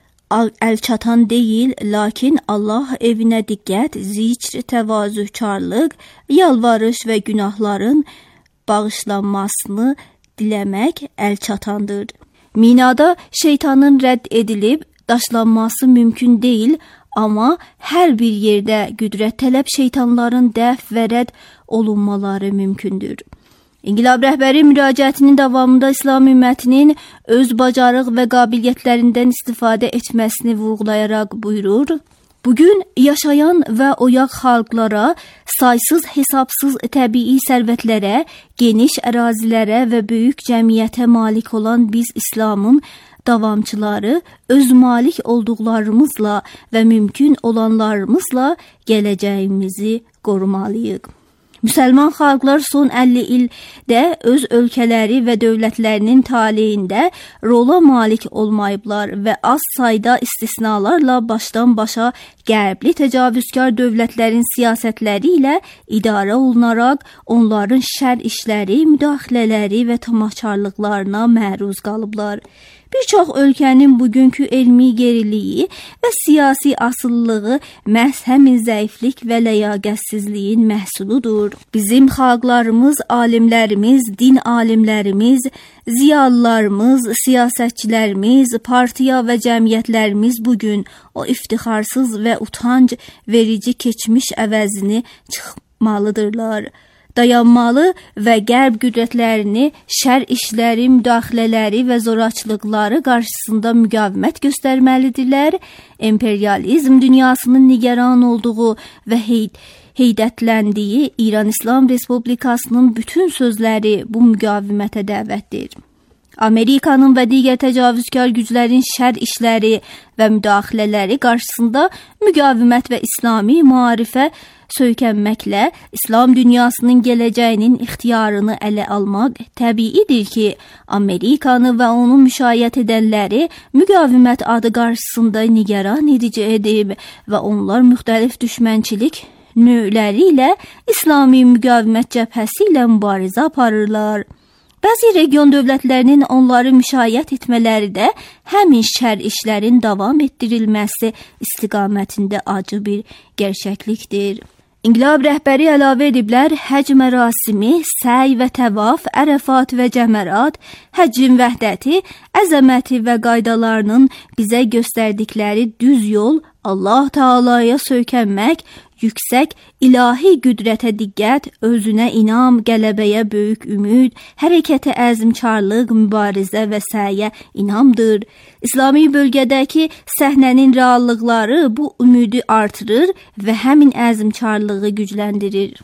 əlçatan deyil, lakin Allah evinə diqqət, zikr, təvazükarlıq, yalvarış və günahların bağışlanmasını diləmək əlçatandır. Minada şeytanın rədd edilib daşlanması mümkün deyil, amma hər bir yerdə qüdrət tələb şeytanların dəf və rədd olunmaları mümkündür. İnqilab rəhbəri müraciətinin davamında İslam ümmətinin öz bacarıq və qabiliyyətlərindən istifadə etməsini vurğulayaraq buyurur, bugün yaşayan və oyaq xalqlara, saysız hesabsız təbii sərvətlərə, geniş ərazilərə və böyük cəmiyyətə malik olan biz İslamın davamçıları öz malik olduqlarımızla və mümkün olanlarımızla gələcəyimizi qorumalıyıq. Müsəlman xalqlar son əlli ildə öz ölkələri və dövlətlərinin taleyində rola malik olmayıblar və az sayda istisnalarla başdan başa qərbli təcavüzkar dövlətlərin siyasətləri ilə idarə olunaraq onların şər işləri, müdaxilələri və tamaşarlıqlarına məruz qalıblar. Bir çox ölkənin bugünkü elmi geriliyi və siyasi asılılığı məhz həmin zəiflik və ləyaqətsizliyin məhsuludur. Bizim xalqlarımız, alimlərimiz, din alimlərimiz, ziyalılarımız, siyasətçilərimiz, partiya və cəmiyyətlərimiz bugün o iftixarsız və utanc verici keçmiş əvəzini çıxmalıdırlar. Dayanmalı və qərb qüdrətlərini, şər işləri, müdaxilələri və zorakılıqları qarşısında müqavimət göstərməlidirlər. Emperyalizm dünyasının nigaran olduğu və heyd heydətləndiyi İran İslam Respublikasının bütün sözləri bu müqavimətə dəvətdir. Amerikanın və digər təcavüzkar güclərin şər işləri və müdaxilələri qarşısında müqavimət və İslami maarifə söykənməklə İslam dünyasının gələcəyinin ixtiyarını ələ almaq təbiidir ki, Amerikanı və onun müşayiət edənləri müqavimət adı qarşısında nigaran edici edib və onlar müxtəlif düşmənçilik növləri ilə İslami müqavimət cəbhəsi ilə mübarizə aparırlar. Bəzi region dövlətlərinin onları müşayiət etmələri də həmin şər işlərin davam etdirilməsi istiqamətində acı bir gerçəklikdir. İnqilab rəhbəri əlavə ediblər, həcc mərasimi, səy və təvaf, ərəfat və cəmərat, həccin vəhdəti, əzəməti və qaydalarının bizə göstərdikləri düz yol Allah Taalaya söykənmək, yüksək ilahi qüdrətə diqqət, özünə inam, qələbəyə böyük ümid, hərəkətə əzmkarlıq, mübarizə və səyə inamdır. İslami bölgədəki səhnənin reallıqları bu ümidi artırır və həmin əzmkarlığı gücləndirir.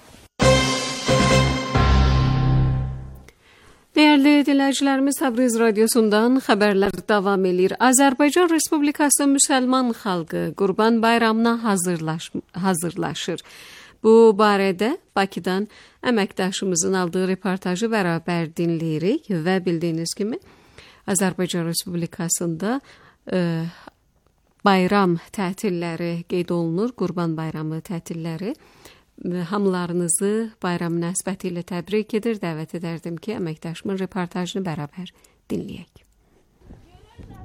Dəyərli dinləyicilərimiz, Təbriz radiosundan xəbərlər davam edir. Azərbaycan Respublikası müsəlman xalqı Qurban bayramına hazırlaş hazırlaşır. Bu barədə Bakıdan əməkdaşımızın aldığı reportajı bərabər dinləyirik və bildiyiniz kimi Azərbaycan Respublikasında e, bayram tətilləri qeyd olunur, Qurban bayramı tətilləri. Hamılarınızı bayram münasibəti ilə təbrik edir, dəvət edərdim ki, əməkdaşımın reportajını bərabər dinləyək.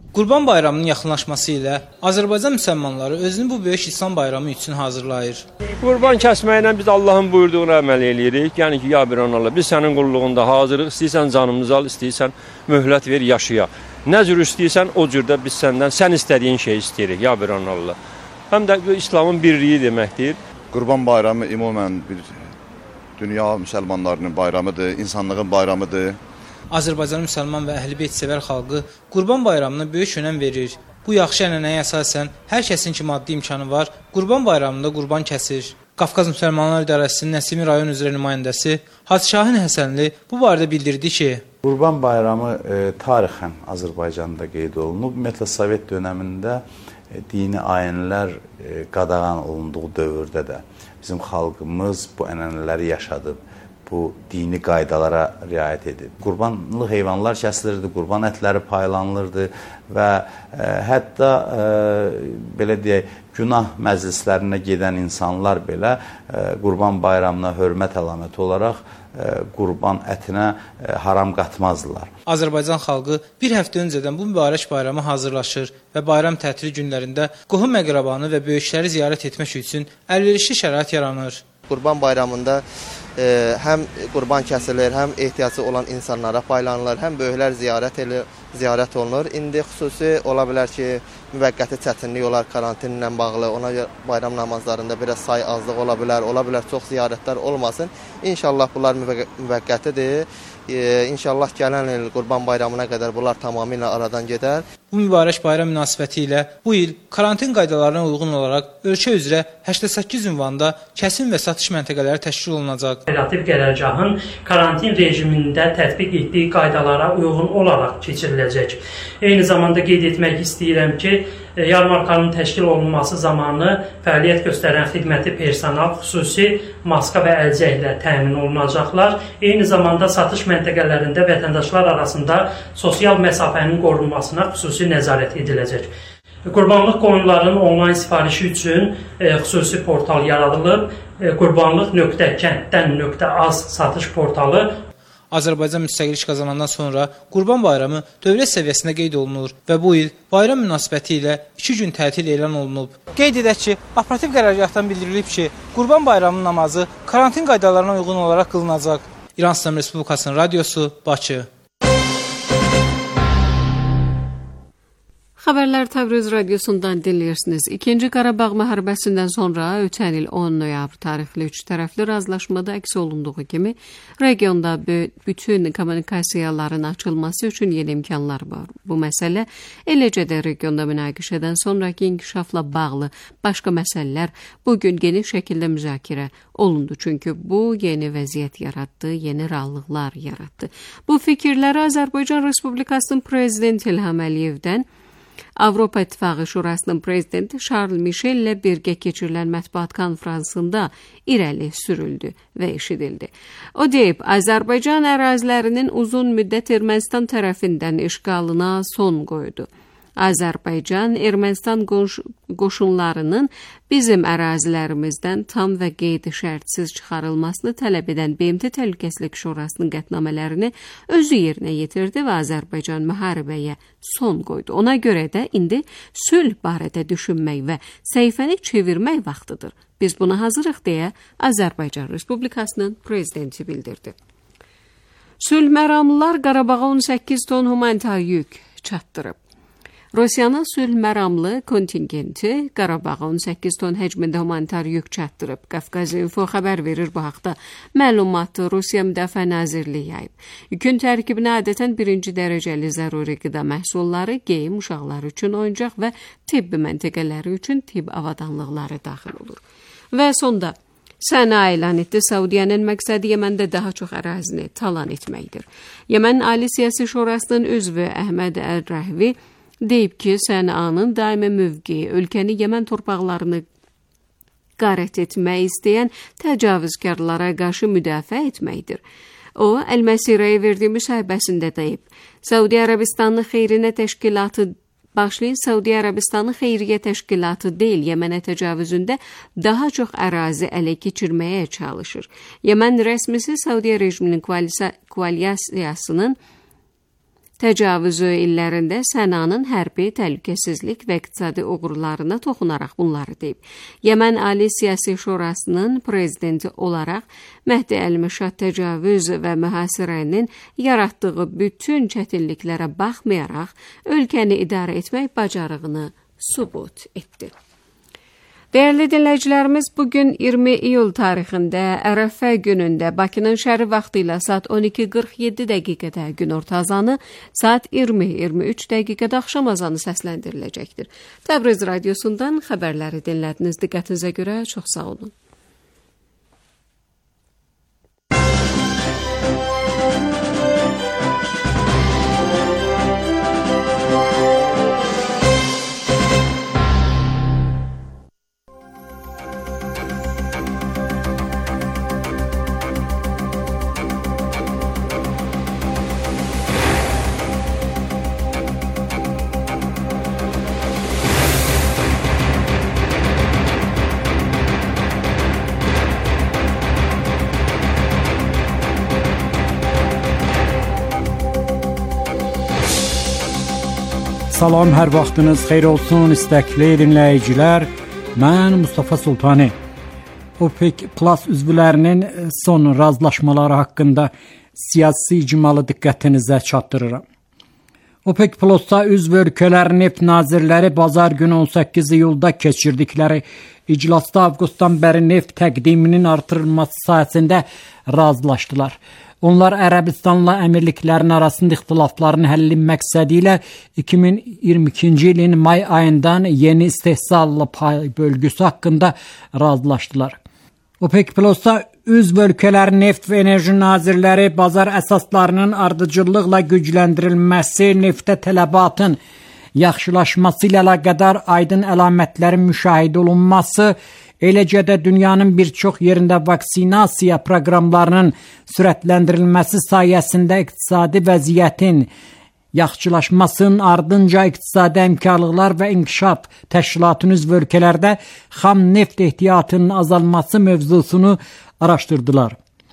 Qurban Bayramının yaxınlaşması ilə Azərbaycan müsəlmanları özünü bu böyük İslam bayramı üçün hazırlayır. Qurban kəsməklə biz Allahın buyurduğuna əməl edirik. Yəni ki, ya bir an Allah, biz sənin qulluğunda hazırıq. İstəyirsən canımızı al, istəyirsən möhlət ver, yaşaya. Nə cür istəyirsən, o cürdə biz səndən, sən istədiyin şey istəyirik, ya bir an Allah. Həm də İslamın birliyi deməkdir. Qurban Bayramı ümumən bir dünya müsəlmanlarının bayramıdır, insanlığın bayramıdır. Azərbaycan müsəlman və əhl-i-beyt sevər xalqı Qurban Bayramına böyük önəm verir. Bu yaxşı ənənəyə əsasən hər kəsin ki maddi imkanı var, Qurban Bayramında qurban kəsir. Qafqaz Müsəlmanlar İdarəsinin Nəsimi rayon üzrə nümayəndəsi Hacı Şahin Həsənli bu barədə bildirdi ki, Qurban Bayramı e, tarixən Azərbaycanda qeyd olunub. Ümumiyyətlə Sovet dönəmində e, dini ayinlər e, qadağan olunduğu dövrdə də bizim xalqımız bu ənənələri yaşadıb. Bu dini qaydalara riayət edib. Qurbanlı heyvanlar kəsilirdi, qurban ətləri paylanılırdı və e, hətta e, belə deyək, günah məclislərinə gedən insanlar belə e, Qurban Bayramına hörmət əlaməti olaraq e, qurban ətinə e, haram qatmazdılar. Azərbaycan xalqı bir həftə öncədən bu mübarək bayrama hazırlaşır və bayram tətili günlərində qohum əqrabanı və böyükləri ziyarət etmək üçün əlverişli şərait yaranır. Qurban Bayramında e, həm qurban kəsilir, həm ehtiyacı olan insanlara paylanılır, həm böyüklər ziyarət edir, ziyarət olunur. İndi xüsusi ola bilər ki, müvəqqəti çətinlik olar karantinlə bağlı, ona görə bayram namazlarında biraz say azlıq ola bilər, ola bilər çox ziyarətlər olmasın. İnşallah bunlar müvəqqətidir. E, İnşallah gələn il Qurban Bayramına qədər bunlar tamamilə aradan gedər. Bu mübarək bayram münasibəti ilə bu il karantin qaydalarına uyğun olaraq ölkə üzrə səksən səkkiz ünvanda kəsim və satış məntəqələri təşkil olunacaq. Operativ qərargahın karantin rejimində tətbiq etdiyi qaydalara uyğun olaraq keçiriləcək. Eyni zamanda qeyd etmək istəyirəm ki, yarmarkanın təşkil olunması zamanı fəaliyyət göstərən xidməti personal xüsusi maska və əlcəklə təmin olunacaqlar. Eyni zamanda satış məntəqələrində vətəndaşlar arasında sosial məsafənin qorunmasına xüsusi nəzarət ediləcək. Qurbanlıq qoyunların onlayn sifarişi üçün e, xüsusi portal yaradılıb. E, qurbanlıq nöqtə kənddən nöqtə az satış portalı Azərbaycan müstəqillik qazanandan sonra Qurban Bayramı dövlət səviyyəsində qeyd olunur və bu il bayram münasibəti ilə iki gün tətil elan olunub. Qeyd edək ki, operativ qərargahdan bildirilib ki, Qurban Bayramının namazı karantin qaydalarına uyğun olaraq qılınacaq. İran İslam Respublikasının radiosu, Bakı. Xəbərlər Təbriz radiosundan dinləyirsiniz. İkinci Qarabağ müharibəsindən sonra ötən il on noyabr tarixli üç tərəfli razılaşmada əks olunduğu kimi regionda bütün kommunikasiyaların açılması üçün yeni imkanlar var. Bu məsələ eləcə də regionda münaqişədən sonraki inkişafla bağlı başqa məsələlər bugün geniş şəkildə müzakirə olundu. Çünki bu yeni vəziyyət yaratdı, yeni reallıqlar yaratdı. Bu fikirləri Azərbaycan Respublikasının prezidenti İlham Əliyevdən Avropa İttifaqı Şurasının prezidenti Charles Michel ilə birgə keçirilən mətbuat konfransında irəli sürüldü və eşidildi. O deyib, Azərbaycan ərazilərinin uzun müddət Ermənistan tərəfindən işğalına son qoydu. Azərbaycan Ermənistan qoşunlarının bizim ərazilərimizdən tam və qeydi-şərtsiz çıxarılmasını tələb edən B M T Təhlükəsizlik Şurasının qətnamələrini özü yerinə yetirdi və Azərbaycan müharibəyə son qoydu. Ona görə də indi sülh barədə düşünmək və səhifəni çevirmək vaxtıdır. Biz buna hazırıq deyə Azərbaycan Respublikasının prezidenti bildirdi. Sülh məramlılar Qarabağa on səkkiz ton humanitar yük çatdırıb. Rusiyanın sülh məramlı kontingenti Qarabağa on səkkiz ton həcmində humanitar yük çatdırıb. Qafqaz Info xəbər verir bu haqda. Məlumatı Rusiya Müdafiə Nazirliyi yayıb. Yükün tərkibinə adətən birinci dərəcəli zəruri qida məhsulları, geyim, uşaqlar üçün oyuncaq və tibbi məntəqələri üçün tibb avadanlıqları daxil olur. Və sonda Səna elan etdi. Saudiyanın məqsədi Yeməndə daha çox ərazini talan etməkdir. Yemen Ali Siyasi Şurasının üzvü Əhməd Əl-Rəhvi deyib ki, Sənanın daimi mövqeyi ölkəni Yemen torpaqlarını qarət etmək istəyən təcavüzkarlara qarşı müdafiə etməkdir. O, Əl-Məsirəyə verdiyi müsahibəsində deyib, Saudi Ərəbistanı xeyrinə təşkilatı Başlayın, Saudi Ərəbistanı xeyriyyə təşkilatı deyil, Yemənə təcavüzündə daha çox ərazi ələ keçirməyə çalışır. Yemen rəsmisi Saudiya rejiminin koalisiyasının təcavüzü illərində Sənanın hərbi təhlükəsizlik və iqtisadi uğurlarına toxunaraq bunları deyib. Yəmən Ali Siyasi Şurasının prezidenti olaraq Məhdi Əl-Mişad təcavüz və mühasirənin yaratdığı bütün çətinliklərə baxmayaraq ölkəni idarə etmək bacarığını sübut etdi. Değerli dinləyicilərimiz, bugün iyirmi iyul tarixində Ərəfə günündə Bakının şəhəri vaxtı ilə saat on iki qırx yeddi dəqiqədə günorta azanı, saat iyirmi iyirmi üç dəqiqədə axşam azanı səsləndiriləcəkdir. Təbriz radiosundan xəbərləri dinlədiniz. Diqqətinizə görə çox sağ olun. Salam, hər vaxtınız xeyir olsun istəkli dinləyicilər. Mən Mustafa Sultani. OPEC Plus üzvlərinin son razılaşmaları haqqında siyasi icmalı diqqətinizə çatdırıram. OPEC Plus-a üzv ölkələr neft nazirləri bazar günü on səkkiz iyulda keçirdikləri iclasda avqustdan bəri neft təqdiminin artırılması sahəsində razılaşdılar. Onlar Ərəbistanla əmirliklərin arasında ixtilafların həlli məqsədi ilə iki min iyirmi ikinci ilin may ayından yeni istehsallı pay bölgüsü haqqında razılaşdılar. OPEC Plus-a üzv ölkələr neft və enerji nazirləri bazar əsaslarının ardıcıllıqla gücləndirilməsi, neftə tələbatın yaxşılaşması ilə əlaqədar aydın əlamətlərin müşahidə olunması, eləcə də dünyanın bir çox yerində vaksinasiya proqramlarının sürətləndirilməsi sayəsində iqtisadi vəziyyətin yaxşılaşmasının ardınca iqtisadi həmkarlıqlar və inkişaf təşkilatının üzv ölkələrdə xam neft ehtiyatının azalması mövzusunu araşdırdılar.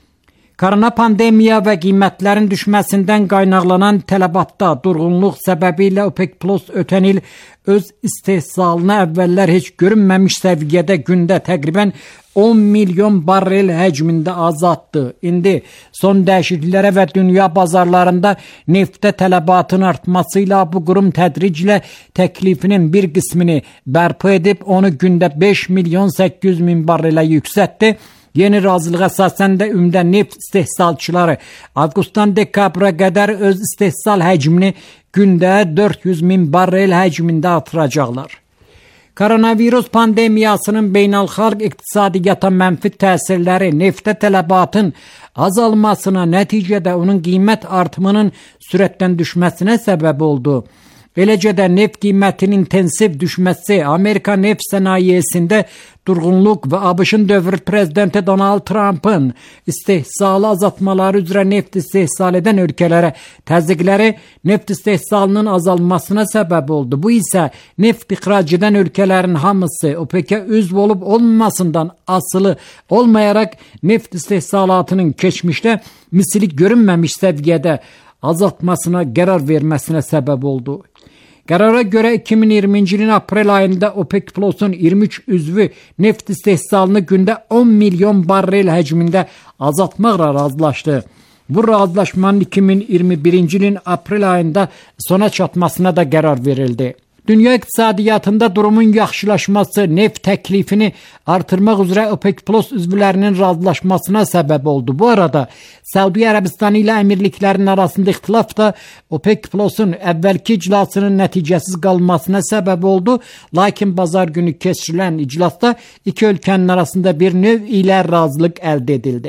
Korona pandemiya və qiymətlərin düşməsindən qaynaqlanan tələbatda durğunluq səbəbilə OPEC Plus ötən il öz istehsalını əvvəllər heç görünməmiş səviyyədə gündə təqribən on milyon barrel həcmində azaltdı. İndi son dəyişikliklərə və dünya bazarlarında neftə tələbatın artmasıyla bu qurum tədriclə təklifinin bir qismini bərpa edib onu gündə beş milyon səkkiz yüz min barrelə yüksəltdi. Yeni razılığa əsasən də ümdə neft istehsalçıları avqustdan dekabra qədər öz istehsal həcmini gündə dörd yüz min barrel həcmində artıracaqlar. Koronavirus pandemiyasının beynəlxalq iqtisadiyyata mənfi təsirləri neftə tələbatın azalmasına, nəticədə onun qiymət artımının sürətdən düşməsinə səbəb oldu. Eləcə də neft qiymətinin intensiv düşməsi Amerika neft sənayesində durğunluq və ABŞ-ın dövr prezidenti Donald Trump'ın istehsalı azaltmaları üzrə neft istehsal edən ölkələrə təzyiqləri neft istehsalının azalmasına səbəb oldu. Bu isə neft ixrac edən ölkələrin hamısı OPEC-ə üzv olub olmamasından asılı olmayaraq neft istehsalatının keçmişdə misli görünməmiş səviyyədə azaltmasına qərar verməsinə səbəb oldu. Qərara görə iki min iyirminci ilin aprel ayında OPEC Plus-un iyirmi üç üzvü neft istehsalını gündə on milyon barrel həcmində azaltmaqla razılaşdı. Bu razılaşmanın iki min iyirmi birinci ilin aprel ayında sona çatmasına da qərar verildi. Dünya iqtisadiyyatında durumun yaxşılaşması neft təklifini artırmaq üzrə OPEC Plus üzvlərinin razılaşmasına səbəb oldu. Bu arada Səudiyyə Ərəbistanı ilə əmirliklərin arasında ixtilaf da OPEC Plus-un əvvəlki iclasının nəticəsiz qalmasına səbəb oldu. Lakin bazar günü keçirilən iclasda iki ölkənin arasında bir növ ilə razılıq əldə edildi.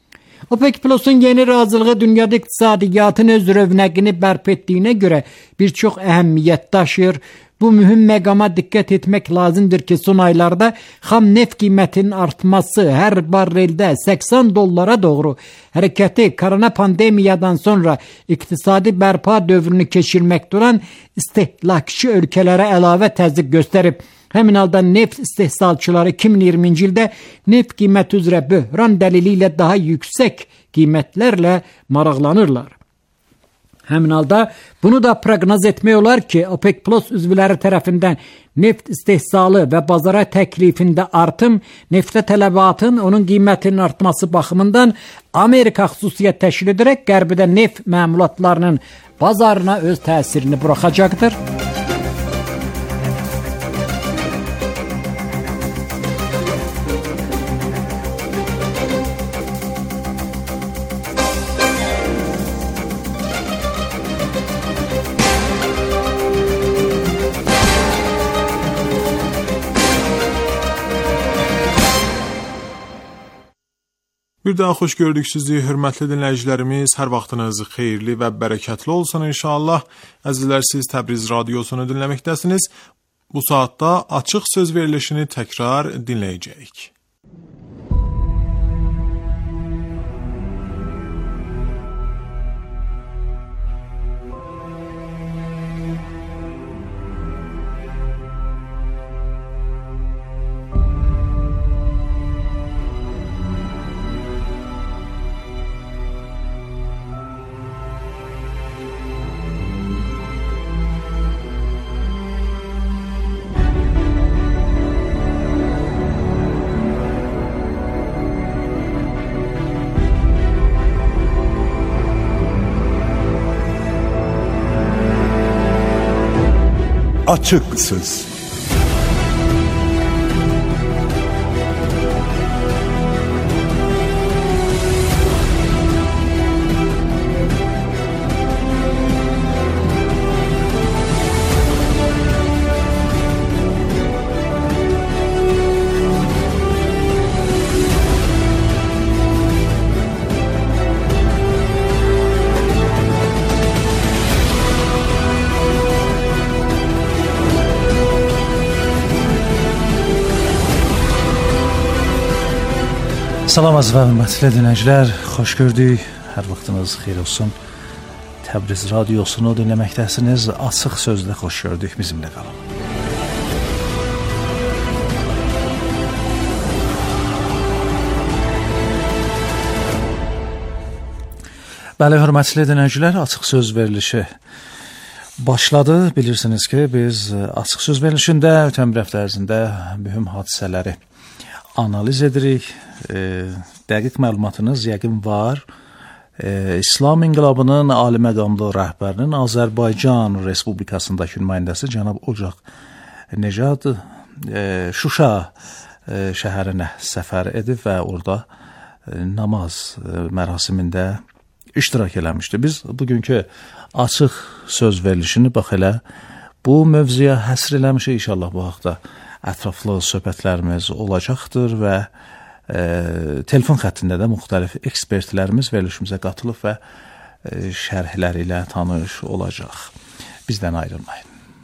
OPEC Plus-un yeni razılığı dünyada iqtisadiyyatın öz rövnəqini bərpa etdiyinə görə bir çox əhəmiyyət daşıyır. Bu mühüm məqama diqqət etmək lazımdır ki, son aylarda xam neft qiymətinin artması hər barreldə səksən dollara doğru hərəkəti korona pandemiyadan sonra iqtisadi bərpa dövrünü keçirməkdə olan istehlakçı ölkələrə əlavə təzyiq göstərib. Həmin halda neft istehsalçıları iki min iyirminci ildə neft qiyməti üzrə böhran dəlili ilə daha yüksək qiymətlərlə maraqlanırlar. Həmin halda bunu da proqnoz etmək olar ki, OPEC Plus üzvləri tərəfindən neft istehsalı və bazara təklifində artım, neftə tələbatın, onun qiymətinin artması baxımından Amerika xüsusiyyət təşkil edərək Qərbidə neft məmulatlarının bazarına öz təsirini buraxacaqdır. Bir daha xoş gördük sizi, hörmətli dinləyicilərimiz. Hər vaxtınız xeyirli və bərəkətli olsun inşallah. Əzizlər, siz Təbriz radiosunu dinləməkdəsiniz. Bu saatda açıq söz verilişini təkrar dinləyəcəyik. Açık Söz. Salam əziz və hörmətli dinləyicilər, xoş gördük. Hər vaxtınız xeyir olsun. Təbriz radiosunu dinləməkdəsiniz. Açıq sözlə xoş gördük. Bizimlə qalın. Bəli, hörmətli dinləyicilər, açıq söz verilişi başladı. Bilirsiniz ki, biz açıq söz verilişində ötən bir həftə ərzində mühüm hadisələri analiz edirik. E, dəqiq məlumatınız yəqin var. E, İslam İnqilabının ali məqamlı rəhbərinin Azərbaycan Respublikasındakı nümayəndəsi cənab Ocaq Necad e, Şuşa e, şəhərinə səfər edib və orada e, namaz e, mərasimində iştirak eləmişdi. Biz bugünkü açıq söz verilişini bax elə bu mövzuya həsr eləmişik. İnşallah bu haqda ətraflı söhbətlərimiz olacaqdır və e, telefon xəttində də müxtəlif ekspertlərimiz verilişimizə qatılıb və e, şərhləri ilə tanış olacaq. Bizdən ayrılmayın.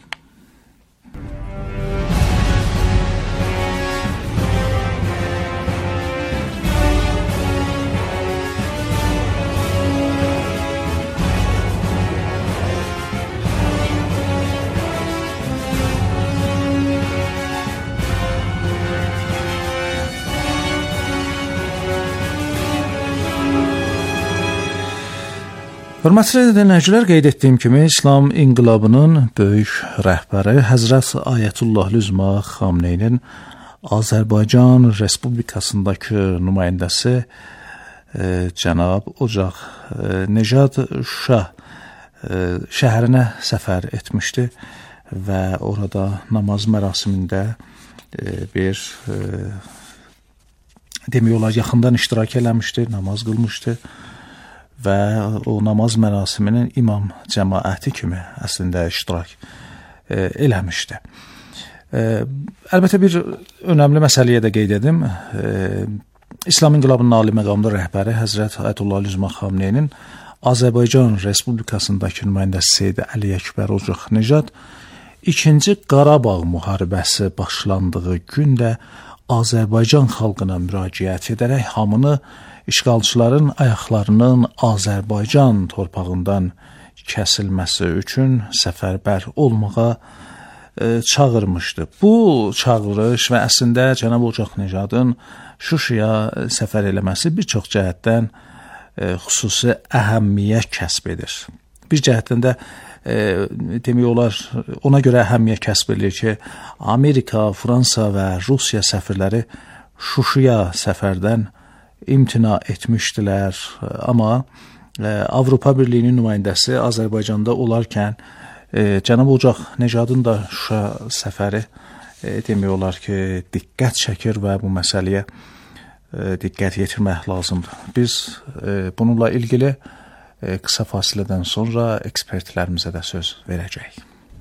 Hörmətli dinləyicilər, qeyd etdiyim kimi İslam İnqilabının böyük rəhbəri Həzrət Ayətullah Lüzma Xamneynin Azərbaycan Respublikasındakı nümayəndəsi e, cənab Ocaq e, Necad Şuşa e, şəhərinə səfər etmişdi və orada namaz mərasimində e, bir e, demək olar yaxından iştirak eləmişdi, namaz qılmışdı. Və o namaz mərasiminin imam cəmaəti kimi əslində iştirak e, eləmişdi. E, əlbəttə bir önəmli məsələyə də qeyd edim. E, İslam İnqilabının ali məqamlı rəhbəri Həzrət Ayətullah Lüzma Xamneynin Azərbaycan Respublikasındakı nümayəndəsi Seyid Əli Əkbər Ocaq Necad ikinci Qarabağ müharibəsi başlandığı gündə Azərbaycan xalqına müraciət edərək hamını işğalçıların ayaqlarının Azərbaycan torpağından kəsilməsi üçün səfərbər olmağa e, çağırmışdı. Bu çağırış və əslində cənab Ocaq Necadın Şuşaya səfər eləməsi bir çox cəhətdən e, xüsusi əhəmiyyət kəsb edir. bir cəhətdən də e, demək olar ona görə əhəmiyyət kəsb edir ki, Amerika, Fransa və Rusiya səfirləri Şuşaya səfərdən imtina etmişdilər, amma e, Avropa Birliyinin nümayəndəsi Azərbaycanda olarkən e, Cənab Ocaq Necadın da Şuşa səfəri e, demək olar ki, diqqət çəkir və bu məsələyə e, diqqət yetirmək lazımdır. Biz e, bununla ilgili e, qısa fasilədən sonra ekspertlərimizə də söz verəcəyik.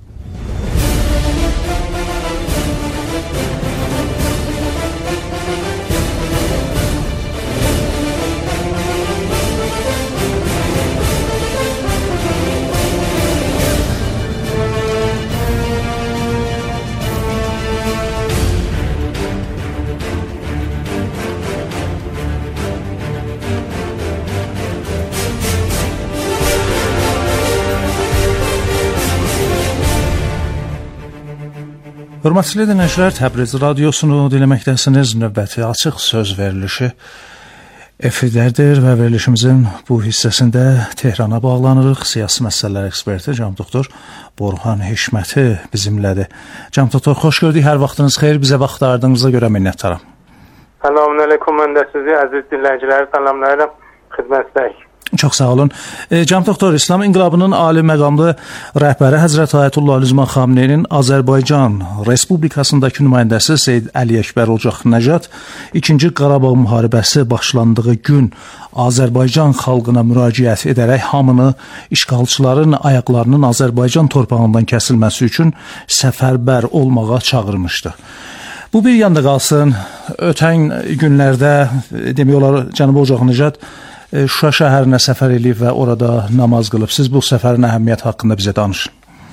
Hörmətli dinləyicilər, Təbriz radiosunu dinləməkdəsiniz. Növbəti açıq söz verilişi efirdədir və verilişimizin bu hissəsində Tehrana bağlanırıq. Siyasi məsələlər eksperti cənab doktor Borxan Hişməti bizimlədir. Cənab doktor, xoş gördük. Hər vaxtınız xeyir. Bizə vaxt ayırdığınıza görə minnətdaram. Selamun aleyküm, mən də sizi əziz dinləyiciləri salamlayıram. Xidmətdəyik. Çox sağ olun. E, Cənab doktor, İslam İnqilabının ali məqamlı rəhbəri Həzrət Ayətullah Ali Zəman Xameneinin Azərbaycan Respublikasındakı nümayəndəsi Seyyid Əli Əkbər Ocaq Nəcad ikinci Qarabağ müharibəsi başlandığı gün Azərbaycan xalqına müraciət edərək hamını işğalçıların ayaqlarının Azərbaycan torpağından kəsilməsi üçün səfərbər olmağa çağırmışdı. Bu bir yanda qalsın, ötən günlərdə demək olar Cənab Ocaq Nəcad Şuşa şəhərinə səfər edib və orada namaz qılıb. Siz bu səfərin əhəmiyyəti haqqında bizə danışın.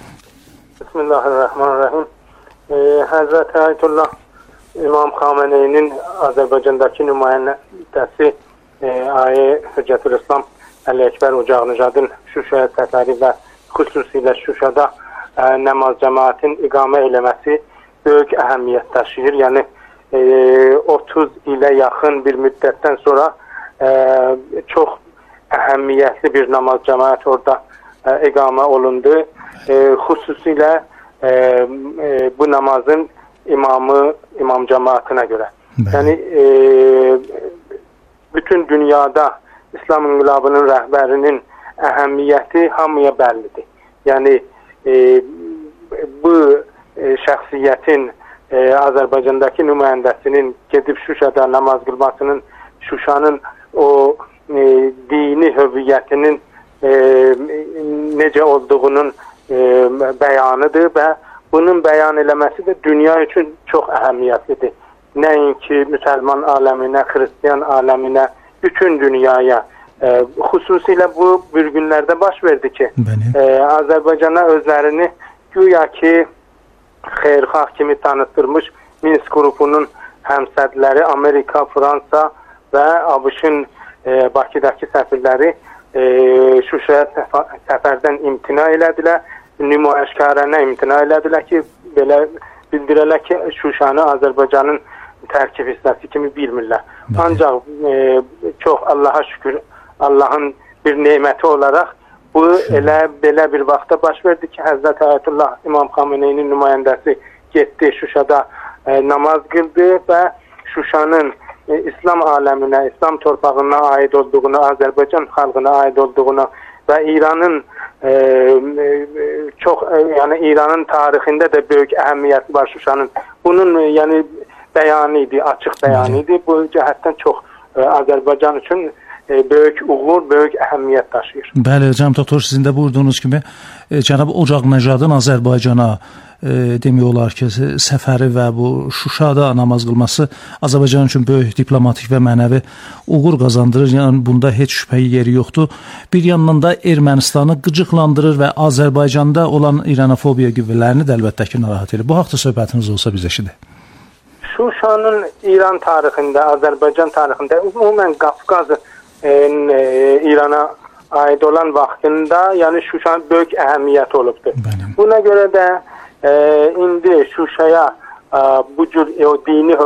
Bismillahirrahmanirrahim. E, Həzrət Ayətullah İmam Xameneyinin Azərbaycandakı nümayəndəsi e, Ayə Hüccətülislam Əli Əkbər Ocaq Nəcadın Şuşaya səfəri və xüsusilə Şuşada e, namaz cəmaətin iqamə eləməsi böyük əhəmiyyət daşıyır. Yəni e, otuz ilə yaxın bir müddətdən sonra Ee, çox əhəmiyyətli bir namaz cəmaət orada e, iqamə olundu. E, xüsusilə e, e, bu namazın imamı, imam cəmaətinə görə. Bəli. Yəni e, bütün dünyada İslam İnqilabının rəhbərinin əhəmiyyəti hamıya bəllidir. Yəni e, bu e, şəxsiyyətin e, Azərbaycandakı nümayəndəsinin gedib Şuşada namaz qılmasının, Şuşanın o e, dini hüviyyətinin e, necə olduğunun e, bəyanıdır və bunun bəyan eləməsi də dünya üçün çox əhəmiyyətlidir. Nəinki müsəlman aləminə, xristiyan aləminə, bütün dünyaya. E, xüsusilə bu bir günlərdə baş verdi ki, e, Azərbaycana özlərini güya ki xeyirxah kimi tanıtdırmış Minsk qrupunun həmsədləri Amerika, Fransa və ABŞ-ın e, Bakıdakı səfirləri e, Şuşaya səfərdən imtina elədilər, nümayişkarənə imtina elədilər ki, belə bildirələr ki, Şuşanı Azərbaycanın tərkib hissəsi kimi bilmirlər. Ancaq e, çox Allaha şükür, Allahın bir neməti olaraq bu elə belə bir vaxtda baş verdi ki, Həzrət Ayətullah İmam Xameneyinin nümayəndəsi getdi Şuşada e, namaz qıldı və Şuşanın İslam aləminə, İslam torpağına aid olduğunu, Azərbaycan xalqına aid olduğunu və İranın e, e, çox, e, yəni İranın tarixində də böyük əhəmiyyəti var Şuşanın. Bunun e, yəni bəyanı idi, açıq bəyanı idi. Bu cəhətdən çox e, Azərbaycan üçün e, böyük uğur, böyük əhəmiyyət daşıyır. Bəli, cənab doktor, sizin də buyurduğunuz kimi e, cənab Ocaq Nəcadın Azərbaycana E, demək olar ki, səfəri və bu Şuşada namaz qılması Azərbaycan üçün böyük diplomatik və mənəvi uğur qazandırır. Yəni bunda heç şübhəyi yeri yoxdur. Bir yandan da Ermənistanı qıcıqlandırır və Azərbaycanda olan İranofobiya qüvvələrini də əlbəttə ki narahat edir. Bu haqda söhbətiniz olsa biz eşidək. Şuşanın İran tarixində, Azərbaycan tarixində, ümumən Qafqaz e, e, İrana aid olan vaxtında, yəni Şuşanın böyük əhəmiyyəti olubdur. Bəli. Buna görə də Ee, indi Şuşaya e, bu cür e, o dini